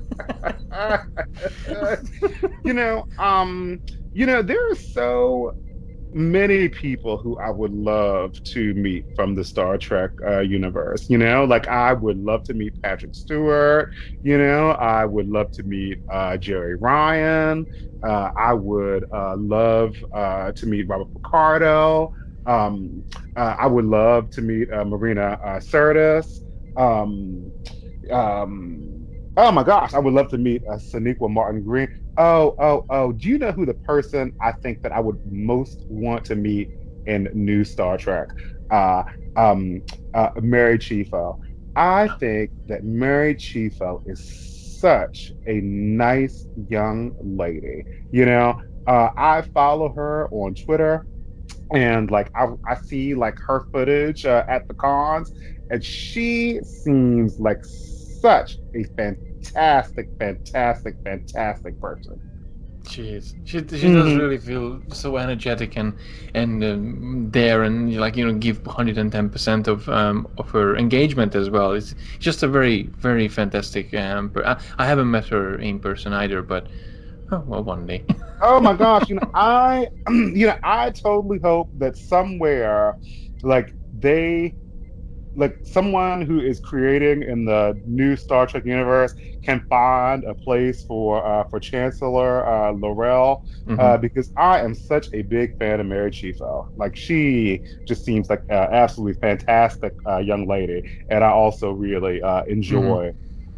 you know, there are so many people who I would love to meet from the Star Trek universe. Like I would love to meet Patrick Stewart. I would love to meet Jerry Ryan. I would love to meet Robert Picardo. I would love to meet Marina Sirtis. Um, oh my gosh, I would love to meet Sonequa Martin Green. Oh. Do you know who the person I think that I would most want to meet in new Star Trek? Uh, Mary Chieffo. I think that Mary Chieffo is such a nice young lady. I follow her on Twitter, and like I see like her footage at the cons, and she seems like such a fantastic person. She does Hmm. really feel so energetic and there, and like give 110% of her engagement as well. It's just a very fantastic. I haven't met her in person either, but oh, well, one day. Oh my gosh, I I totally hope that somewhere like they like someone who is creating in the new Star Trek universe can find a place for Chancellor Laurel, Hmm. because I am such a big fan of Mary Chieffo. Like she just seems like absolutely fantastic young lady, and I also really Hmm. enjoy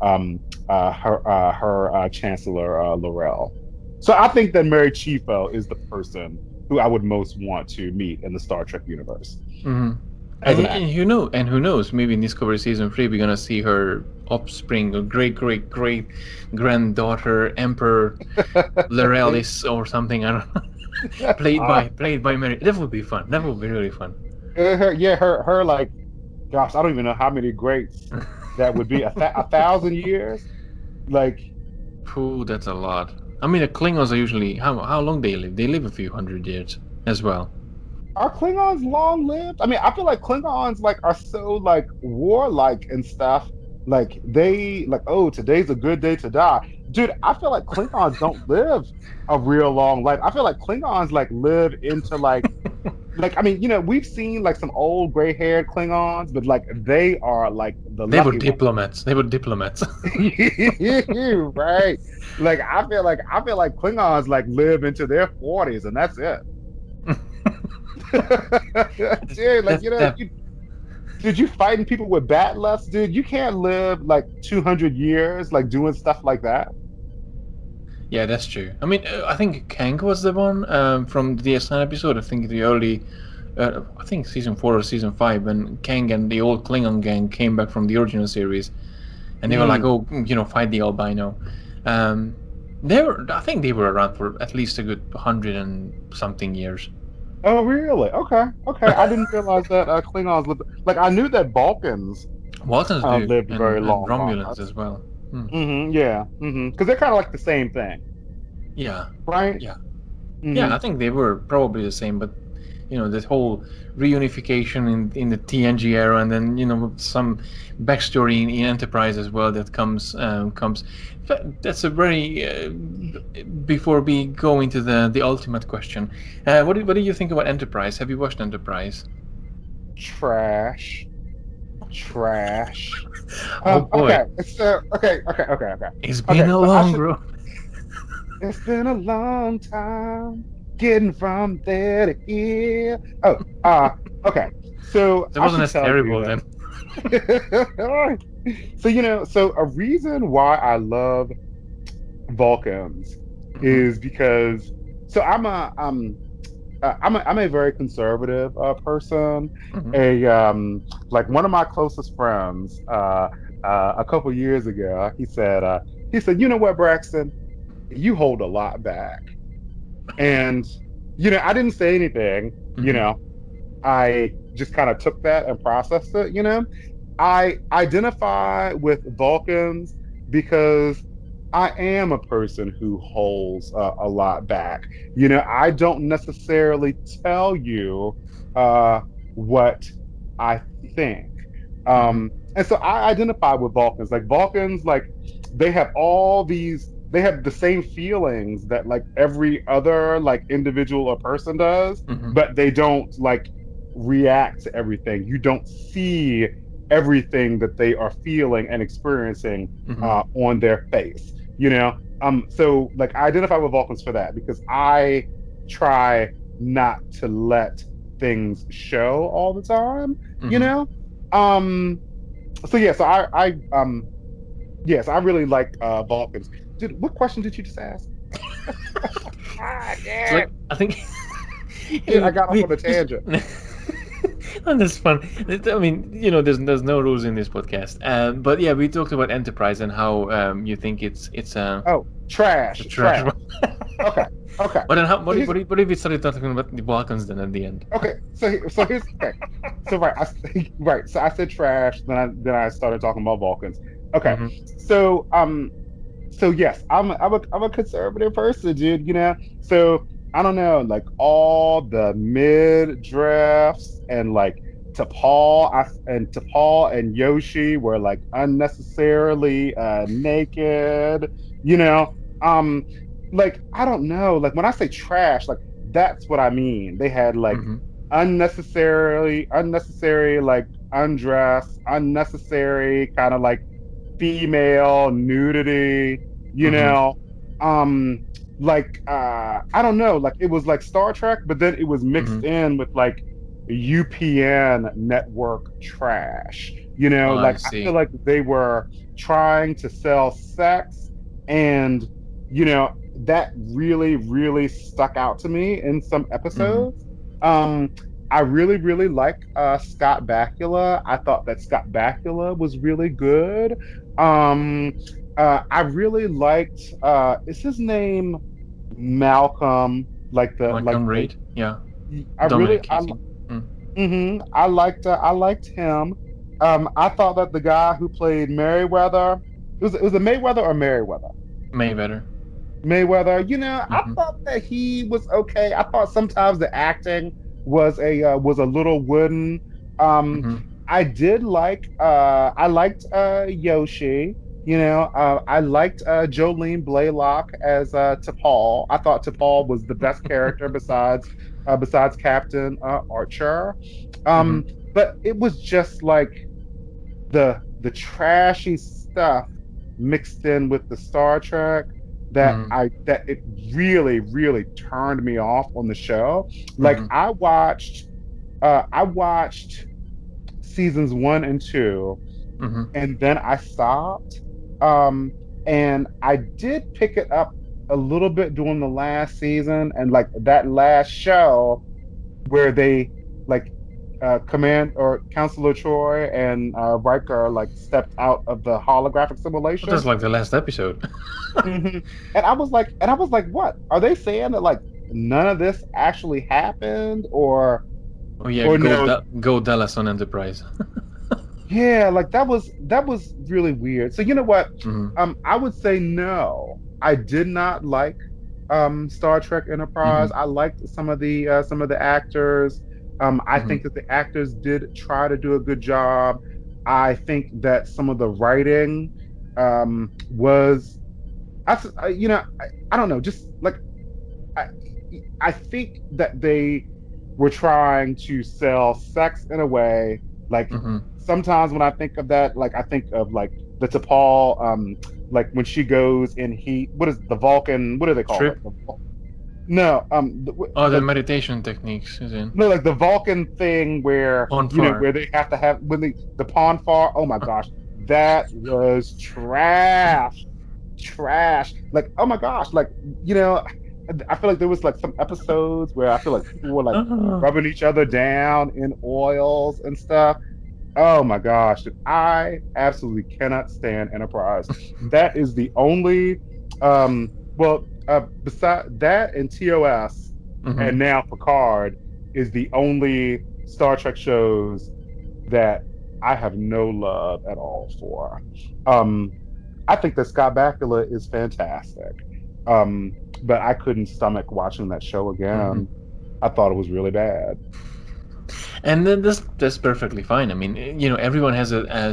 her Chancellor Laurel. So I think that Mary Chieffo is the person who I would most want to meet in the Star Trek universe Hmm. as an actor. And who knows? Maybe in Discovery season 3, we're gonna see her offspring, or great granddaughter, Emperor Lorelis or something. I don't know. Played by Mary. That would be fun. That would be really fun. Her like, gosh, I don't even know how many greats that would be. A thousand years, like, Phew, that's a lot. I mean, the Klingons are usually how long they live? They live a few hundred years as well. are Klingons long lived? I mean, I feel like Klingons like are so like warlike and stuff. Like they like, oh, today's a good day to die. Dude, I feel like Klingons don't live a real long life. I feel like Klingons like live into like I mean, we've seen like some old gray-haired Klingons, but like they are like the They were lucky ones. diplomats. They were diplomats. Right. Like I feel like Klingons like live into their 40s and that's it. Dude, like That dude, you fighting people with bat lefts, dude. You can't live like 200 years like doing stuff like that. Yeah, that's true. I mean, I think Kang was the one from the DS9 episode. I think the early, I think season 4 or season 5, when Kang and the old Klingon gang came back from the original series, and they were like, Mm. "Oh, fight the albino." Um, I think they were around for at least a good 100 and something years. Oh, really? Okay. I didn't realize that Klingons lived. Like I knew that Balkans Waltons do, lived very and long Romulans lives. as well. Hmm. Yeah. Because they're kind of like the same thing, Yeah, right? yeah. Hmm. Yeah, I think they were probably the same, but this whole reunification in the TNG era, and then some backstory in Enterprise as well that comes. That's a very before we go into the ultimate question. What do you think about Enterprise? Have you watched Enterprise? Trash. Trash. Oh boy, Okay. Okay. it's been Okay. a So I long should. road. It's been a long time getting from there to here. Oh, okay. So That I wasn't should as tell you terrible then. that. So a reason why I love Vulcans Hmm. is because so I'm a I'm a very conservative person. Hmm. Like one of my closest friends, a couple years ago, he said, you know what, Braxton, you hold a lot back, and I didn't say anything. Hmm. I just kind of took that and processed it. I identify with Vulcans because I am a person who holds a lot back. I don't necessarily tell you uh, what I think. Hmm. And so I identify with Vulcans. Like Vulcans, like they have the same feelings that like every other like individual or person does, Hmm. but they don't like react to everything. You don't see everything that they are feeling and experiencing Hmm. on their face. So like I identify with Vulcans for that because I try not to let things show all the time. You Hmm. know, um. So yeah, so yes, I really like Vulcans. What question did you just ask? Ah, It's like damn. I think Shit, I we, got off we on a tangent. and that's fun. I mean, there's no rules in this podcast. But yeah, we talked about Enterprise and how you think Oh, it's a trash, trash trash. one. Okay, okay. But then So here's what if we started talking about the Balkans then at the end? okay. So here's okay. So right, right. So I said trash. Then I started talking about Vulcans. Okay. Hmm. So so yes, I'm a conservative person, dude. So I don't know, like all the mid drafts and like T'Pol and Yoshi were like unnecessarily naked. You know, um, like I don't know, like when I say trash, like that's what I mean. They had like Hmm. unnecessary like undress, unnecessary kind of like female nudity, you Hmm. know. Um I don't know, like it was like Star Trek, but then it was Hmm. mixed in with like UPN network trash. Oh, I Like I feel see. like they were trying to sell sex and that really, really stuck out to me in some Hmm. episodes. Um I really, really like Scott Bakula. I thought that Scott Bakula was really good. Um, I really liked is his name Malcolm? Malcolm Reed, yeah. I really Dominic Keating. Mm. I liked him. I thought that the guy who played Merriweather, it was a Mayweather or Merriweather? Mayweather. Mayweather, I Hmm. thought that he was okay. I thought sometimes the acting was a little wooden. Um, Hmm. I liked Yoshi. I liked Jolene Blaylock as T'Pol. I thought T'Pol was the best character besides Captain Archer. Hmm. Um, but it was just like the trashy stuff mixed in with the Star Trek Hmm. that it really, really turned me off on the show. Like Hmm. I watched seasons 1 and 2 Hmm. and then I stopped. Um and I did pick it up a little bit during the last season and like that last show where they like Command or Counselor Troy and Riker like stepped out of the holographic But that's simulation. like the last episode. Hmm. And I was like, what? Are they saying that like none of this actually happened Oh yeah, or no? Go Dallas on Enterprise. Yeah, like that was really weird. So you know what? Hmm. I would say no. I did not like Star Trek Enterprise. Hmm. I liked some of the actors. I Hmm. think that the actors did try to do a good job. I think that some of the writing was I don't know, just like I I think that they were trying to sell sex in a way like Hmm. sometimes when I think of that, like I think of like the T'Pol, like when she goes in heat. What is the Vulcan? What do they call it? Trip. No, Oh, the the meditation techniques is in. no, like the Vulcan thing where On far. where they have to have when the pawn far. Oh my gosh, that was trash, trash. Like oh my gosh, like you know. I feel like there was like some episodes where I feel like people were like Oh. rubbing each other down in oils and stuff. Oh my gosh, dude, I absolutely cannot stand Enterprise. That is the only, beside that and TOS, and Mhm. now Picard is the only Star Trek shows that I have no love at all for. Um, I think that Scott Bakula is fantastic, but I couldn't stomach watching that show Mhm. again. I thought it was really bad. And then that's perfectly fine. I mean, everyone has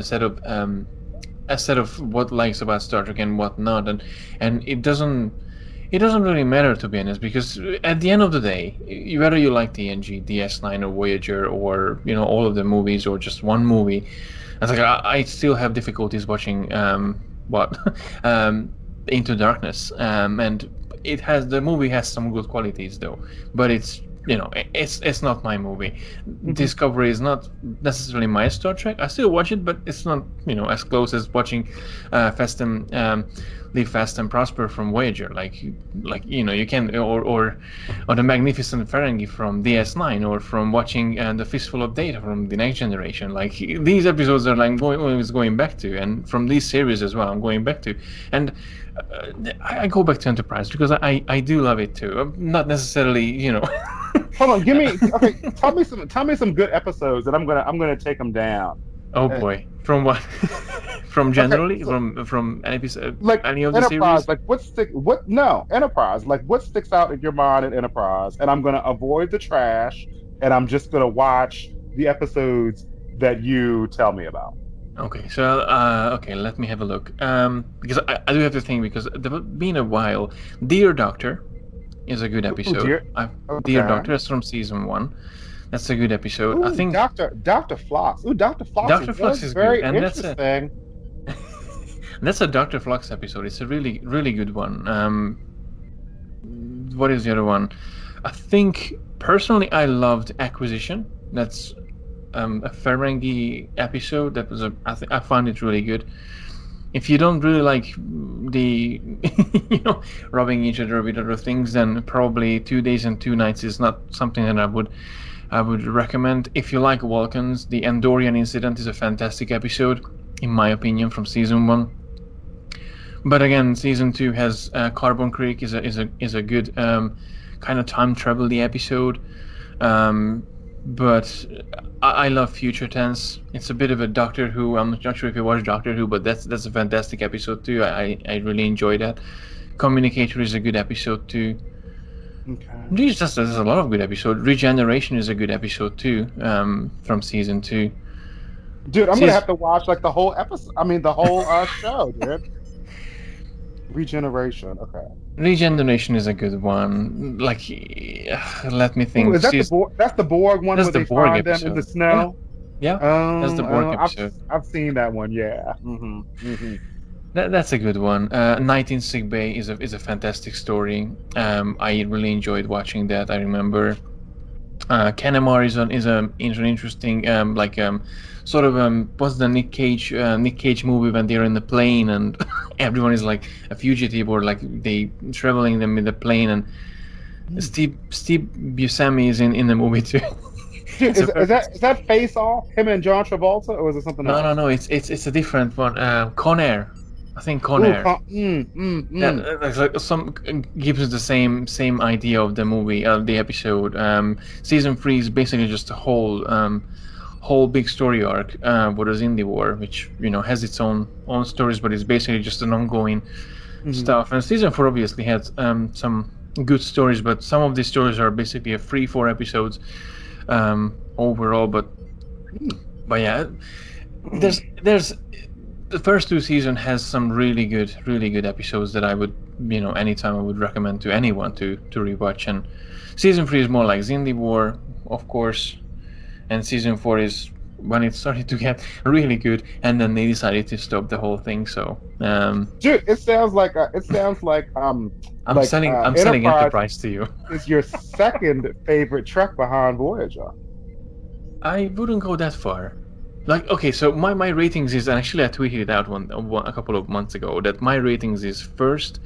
a set of what likes about Star Trek and what not, and it doesn't really matter, to be honest, because at the end of the day, whether you like TNG, DS9, or Voyager, or all of the movies, or just one movie, it's like I still have difficulties watching what Into Darkness, and the movie has some good qualities though, but it's not my movie. Mhm. Discovery is not necessarily my Star Trek. I still watch it, but it's not as close as watching Fast and Live Fast and Prosper from Voyager. You can or the Magnificent Ferengi from DS9, or from watching the Fistful of Data from the Next Generation. Like these episodes are like always going back to, and from these series as well, I'm going back to, and I go back to Enterprise because I do love it too. Not necessarily. Hold on, give me okay. Tell me some good episodes, and I'm gonna take them down. Oh Uh, boy, from what? From okay, generally, so from any episode, like any of the Enterprise, series? like what no Enterprise, like what sticks out in your mind in Enterprise, and I'm gonna avoid the trash, and I'm just gonna watch the episodes that you tell me about. Okay, so okay, let me have a look. Because I do have to think, because it's been a while. Dear Doctor is a good Ooh, episode. dear. Dear Okay. Doctor is from season one. That's a good episode. I Ooh, think Doctor Flox. Ooh, Doctor Flox is Doctor Flux very, is good, very and interesting. that's a Doctor Flux episode. It's a really really good one. What is the other one? I think personally I loved Acquisition. That's a Ferengi episode. I found it really good. If you don't really like the robbing each other with other things, then probably 2 days and 2 nights is not something that I would recommend. If you like Vulcans, the Andorian incident is a fantastic episode, in my opinion, from season one. But again, season two has Carbon Creek is a good kind of time travel episode. But I love Future Tense. It's a bit of a Doctor Who. I'm not sure if you watch Doctor Who, but that's a fantastic episode too. I really enjoy that. Communicator is a good episode too. Okay. There's a lot of good episodes. Regeneration is a good episode too, from season two. Dude, I'm gonna Season, have to watch like the whole episode. I mean, the whole show, dude. Regeneration. Okay. Regeneration is a good one. Like, let me Ooh, think. is that the Borg? That's the Borg one That's where the they Borg find them in the episode. Yeah, snow. yeah. That's the Borg I've episode. I've seen that one. Yeah. That's a good one. Night in Sick Bay is a fantastic story. I really enjoyed watching that. I remember. Canemar is an interesting sort of what's the Nick Cage movie when they're in the plane and everyone is like a fugitive, or like they traveling them in the plane, and Steve Buscemi is in the movie too. Dude, It's a is that Face Off? Him and John Travolta, or is it something no, else? no, it's a different one. Con Air, I think Con Ooh, Air. That mm. that's like some gives us the same idea of the movie, the episode. Season three is basically just a whole big story arc, what is in the war, which has its own stories, but it's basically just an ongoing Mhm. stuff. And season four obviously had some good stories, but some of these stories are basically a 3-4 episodes overall. But yeah, there's the first two seasons has some really good episodes that I would anytime I would recommend to anyone to rewatch. And season three is more like Xindi War, of course, and season four is when it started to get really good, and then they decided to stop the whole thing. So Dude, I'm selling Enterprise Enterprise to you. is your second favorite Trek behind Voyager. I wouldn't go that far. Like, okay, so my ratings is, and actually I tweeted it out a couple of months ago, that my ratings is first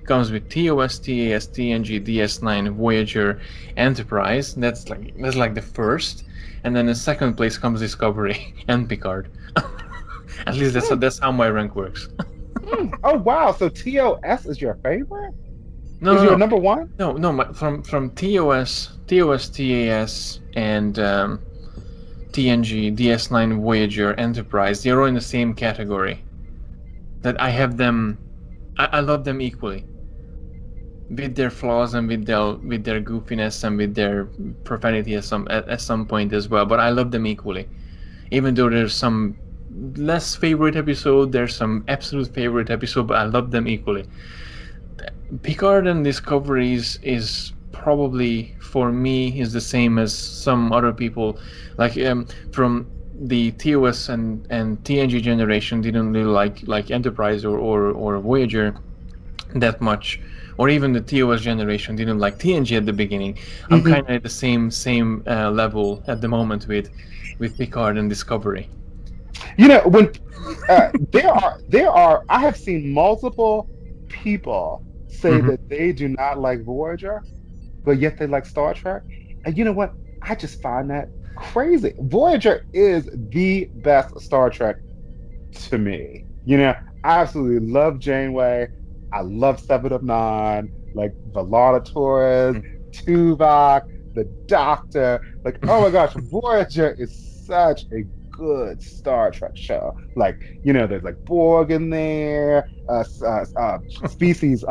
comes with TOS, TAS, TNG, DS9, Voyager, Enterprise. That's like the first, and then in second place comes Discovery and Picard. At least that's how my rank works. Oh wow! So TOS is your favorite? No, Is no, your no. number one? No, from TOS, TAS, and TNG, DS9, Voyager, Enterprise. They're all in the same category. That I have them, I love them equally, with their flaws and with their goofiness and with their profanity at some point as well. But I love them equally, even though there's some less favorite episode, there's some absolute favorite episode, but I love them equally. Picard and Discoveries is probably for me is the same as some other people, like from the TOS and TNG generation didn't really like Enterprise or Voyager that much, or even the TOS generation didn't like TNG at the beginning. I'm kind of at the same level at the moment with Picard and Discovery. You know, when there are I have seen multiple people say that they do not like Voyager, but yet they like Star Trek. And you know what? I just find that crazy. Voyager is the best Star Trek to me. You know, I absolutely love Janeway. I love Seven of Nine, like Velana Torres, Tuvok, the Doctor. Like, oh my gosh, Voyager is such a good Star Trek show. Like, you know, there's like Borg in there, species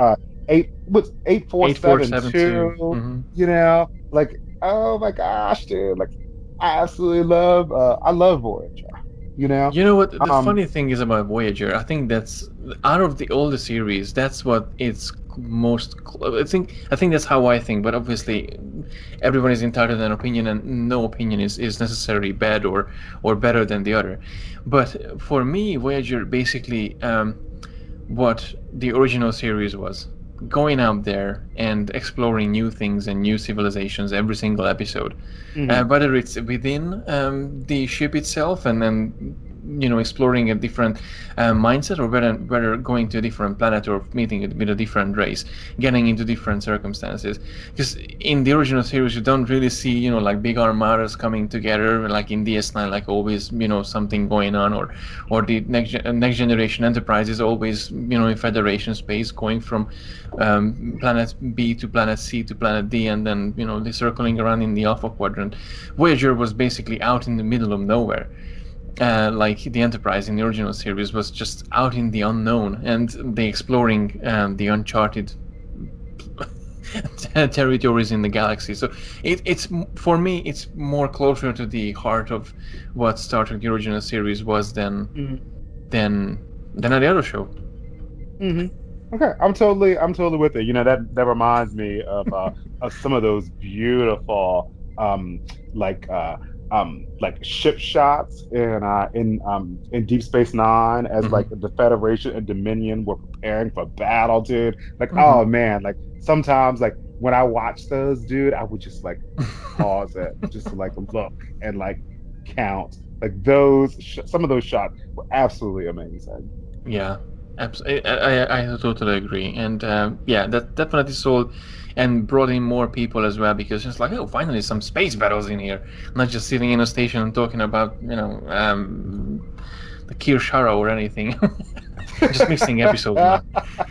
8472. You know, like, oh my gosh, dude, like I absolutely love I love Voyager. You know what the funny thing is about Voyager, I think that's out of all the series, that's what it's most I think that's how I think, but obviously everyone is entitled to an opinion and no opinion is necessarily bad or better than the other. But for me, Voyager basically what the original series was, going out there and exploring new things and new civilizations every single episode, whether it's within the ship itself and then exploring a different mindset, or whether going to a different planet or meeting with a different race, getting into different circumstances. Because in the original series you don't really see like big armadas coming together like in DS9, like always something going on, or the next generation Enterprise is always in Federation space, going from planet B to planet C to planet D, and then they're circling around in the Alpha Quadrant. Voyager was basically out in the middle of nowhere. Like the Enterprise in the original series was just out in the unknown, and they exploring the uncharted territories in the galaxy. So it's for me, it's more closer to the heart of what Star Trek the original series was than any other show. Okay, I'm totally with it. That reminds me of some of those beautiful like ship shots in Deep Space Nine, as like the Federation and Dominion were preparing for battle, dude. Like, oh man, like sometimes like when I watch those, dude, I would just like pause it, just to like look and like count. Like some of those shots were absolutely amazing. Yeah, absolutely. I totally agree, and that definitely sold and brought in more people as well, because it's like, oh, finally some space battles in here, not just sitting in a station and talking about the Kirshara or anything. Just mixing episodes now.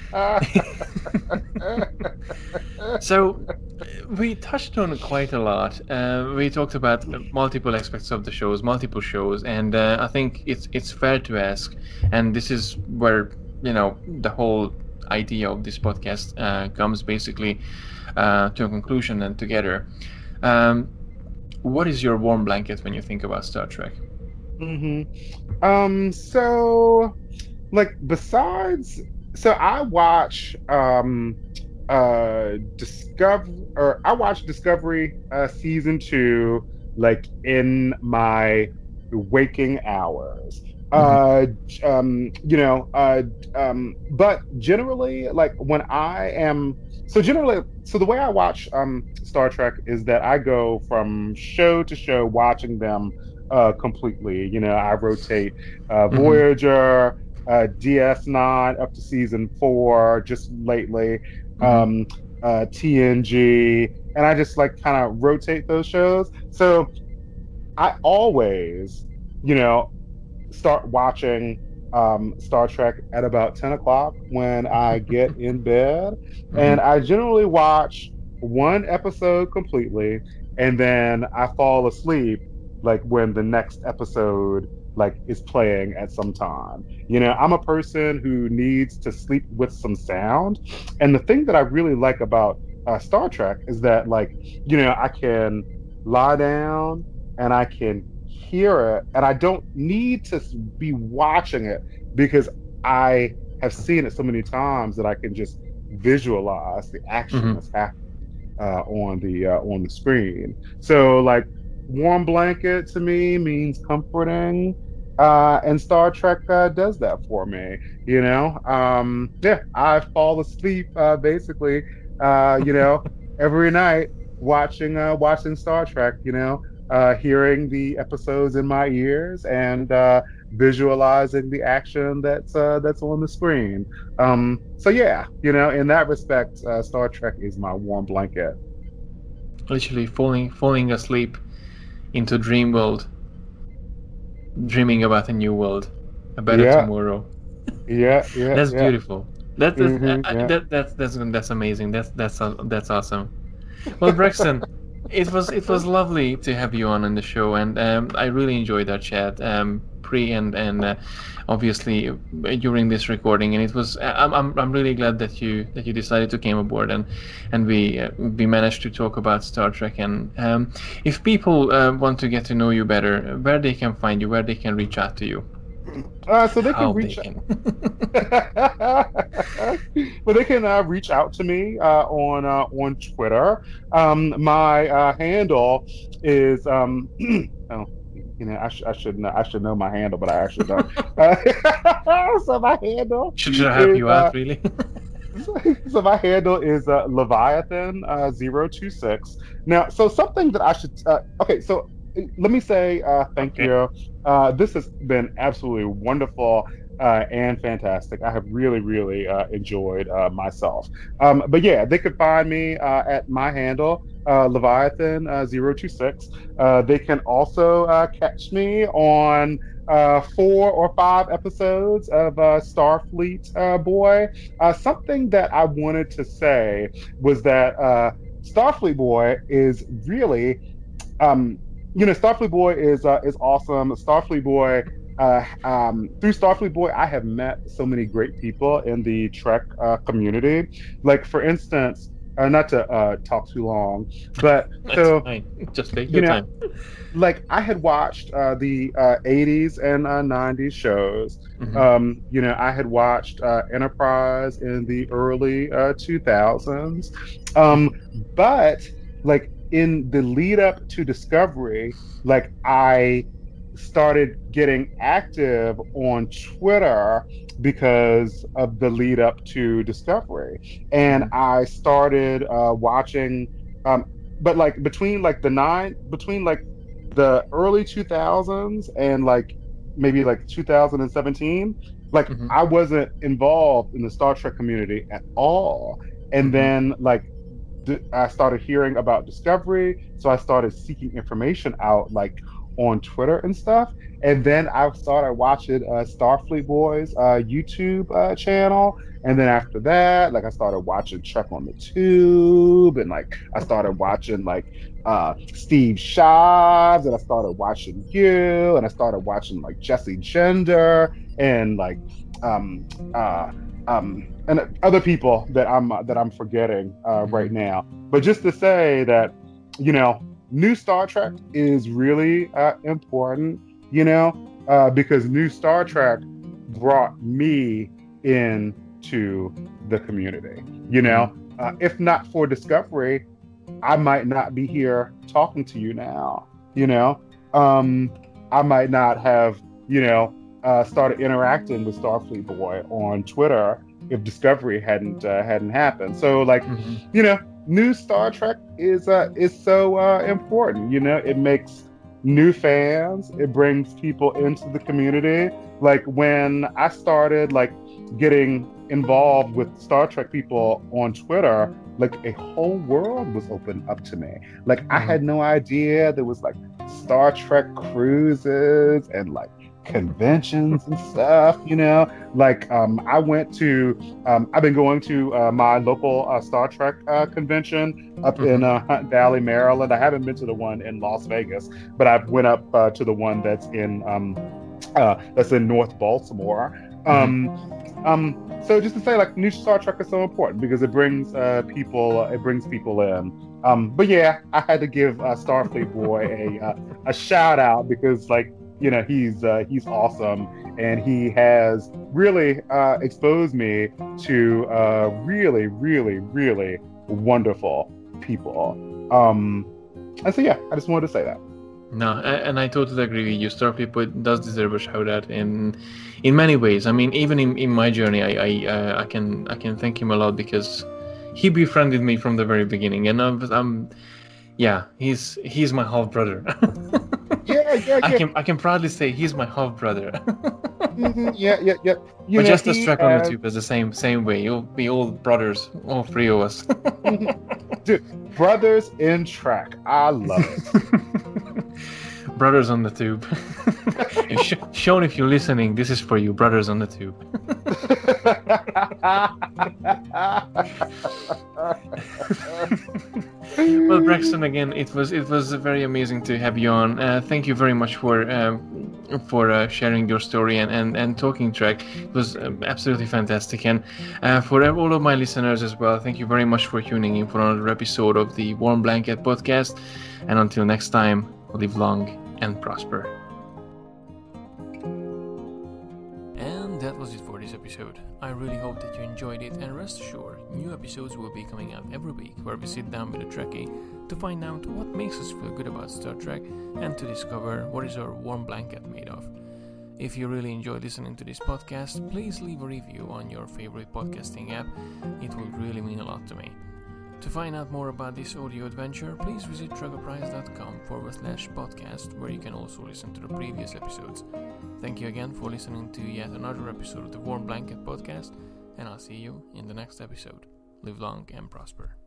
So we touched on quite a lot. We talked about multiple aspects of the shows, multiple shows, and I think it's fair to ask, and this is where the whole idea of this podcast comes basically to a conclusion and together. What is your warm blanket when you think about Star Trek? So like so I watch Discovery season 2 like in my waking hours. But generally, like when I am so the way I watch Star Trek is that I go from show to show watching them completely. I rotate Voyager, DS9 up to season 4 just lately, Mm-hmm. um, TNG, and I just like kind of rotate those shows. So I always, you know, start watching Star Trek at about 10 o'clock when I get in bed. Mm-hmm. And I generally watch one episode completely, and then I fall asleep like when the next episode like is playing at some time. I'm a person who needs to sleep with some sound. And the thing that I really like about Star Trek is that like, I can lie down and I can hear it, and I don't need to be watching it because I have seen it so many times that I can just visualize the action Mm-hmm. that's happening on the screen. So like warm blanket to me means comforting. And Star Trek does that for me. Yeah, I fall asleep basically. Every night watching Star Trek. Hearing the episodes in my ears and visualizing the action that's on the screen. So yeah, in that respect, Star Trek is my warm blanket. Literally falling asleep into dream world, dreaming about a new world, a better Yeah, tomorrow. yeah, yeah, That's yeah. beautiful. Yeah. That's amazing. That's awesome. Well, Braxton, it was lovely to have you on the show, and I really enjoyed our chat pre and obviously during this recording. And it was I'm really glad that you decided to came aboard, and we managed to talk about Star Trek. And if people want to get to know you better, where they can find you, where they can reach out to you, So they can how they reach can. But they can reach out to me on Twitter. My handle is oh, I should know my handle, but I actually don't. So my handle Should I help is you out, really? so my handle is Leviathan 026. Now, so something that I should okay, so let me say thank Okay. you. This has been absolutely wonderful and fantastic. I have really, really enjoyed myself. But yeah, they could find me at my handle, Leviathan 026. They can also catch me on 4 or 5 episodes of Starfleet Boy. Something that I wanted to say was that Starfleet Boy is really um, Starfleet Boy is awesome. Starfleet Boy, through Starfleet Boy, I have met so many great people in the Trek community. Like for instance, not to talk too long, but That's so fine. Just take you your know, time. like I had watched the '80s and '90s shows. Hmm. I had watched Enterprise in the early 2000s, Hmm. but like in the lead up to Discovery, like I started getting active on Twitter because of the lead up to Discovery, and Hmm. I started watching. Um, but like between like the early 2000s and like maybe like 2017, like Hmm. I wasn't involved in the Star Trek community at all. And Hmm. then like I started hearing about Discovery, so I started seeking information out like on Twitter and stuff. And then I started watching Starfleet Boys YouTube channel. And then after that, like I started watching Trek on the Tube, and like I started watching like Steve Shives, and I started watching you, and I started watching like Jesse Gender, and like um uh and other people that I'm forgetting right Hmm. now. But just to say that, you know, new Star Trek is really important, because new Star Trek brought me into the community. Hmm. If not for Discovery, I might not be here talking to you now. You know, um, I might not have, started interacting with Starfleet Boy on Twitter if Discovery hadn't happened. So, like, Hmm. new Star Trek is so important. It makes new fans. It brings people into the community. Like when I started like getting involved with Star Trek people on Twitter, like a whole world was open up to me. Like I Mhm. had no idea there was like Star Trek cruises and like conventions and stuff, you know. Like I went to I've been going to my local Star Trek convention up in Mhm. Hunt Valley, Maryland. I haven't been to the one in Las Vegas, but I've went up to the one that's in North Baltimore. Mhm. So just to say, like, new Star Trek is so important because it brings people in. But yeah, I had to give Starfleet Boy a shout out because, like, he's awesome and he has really exposed me to really, really, really wonderful people. And so yeah, I just wanted to say that. No, and I totally agree with you. Starfleet does deserve a shout out in many ways. I mean, even in my journey, I can thank him a lot because he befriended me from the very beginning, and I'm yeah, he's my half brother. Yeah, yeah, yeah. I can proudly say he's my half brother. Yeah, yeah, yeah. But just as He Trek on the has Tube is the same way. You'll be all brothers, all three of us. dude, brothers in track. I love it. Brothers on the Tube. Sean, if you're listening, this is for you, Brothers on the Tube. Well, Braxton, again, it was very amazing to have you on. Thank you very much for sharing your story and talking Trek. It was absolutely fantastic. And for all of my listeners as well, thank you very much for tuning in for another episode of the Warm Blanket Podcast. And until next time, live long and prosper. And that was it for this episode. I really hope that you enjoyed it, and rest assured, new episodes will be coming out every week where we sit down with a Trekkie to find out what makes us feel good about Star Trek and to discover what is our warm blanket made of. If you really enjoy listening to this podcast, please leave a review on your favorite podcasting app. It would really mean a lot to me. To find out more about this audio adventure, please visit trevorprice.com/podcast, where you can also listen to the previous episodes. Thank you again for listening to yet another episode of the Warm Blanket Podcast, and I'll see you in the next episode. Live long and prosper.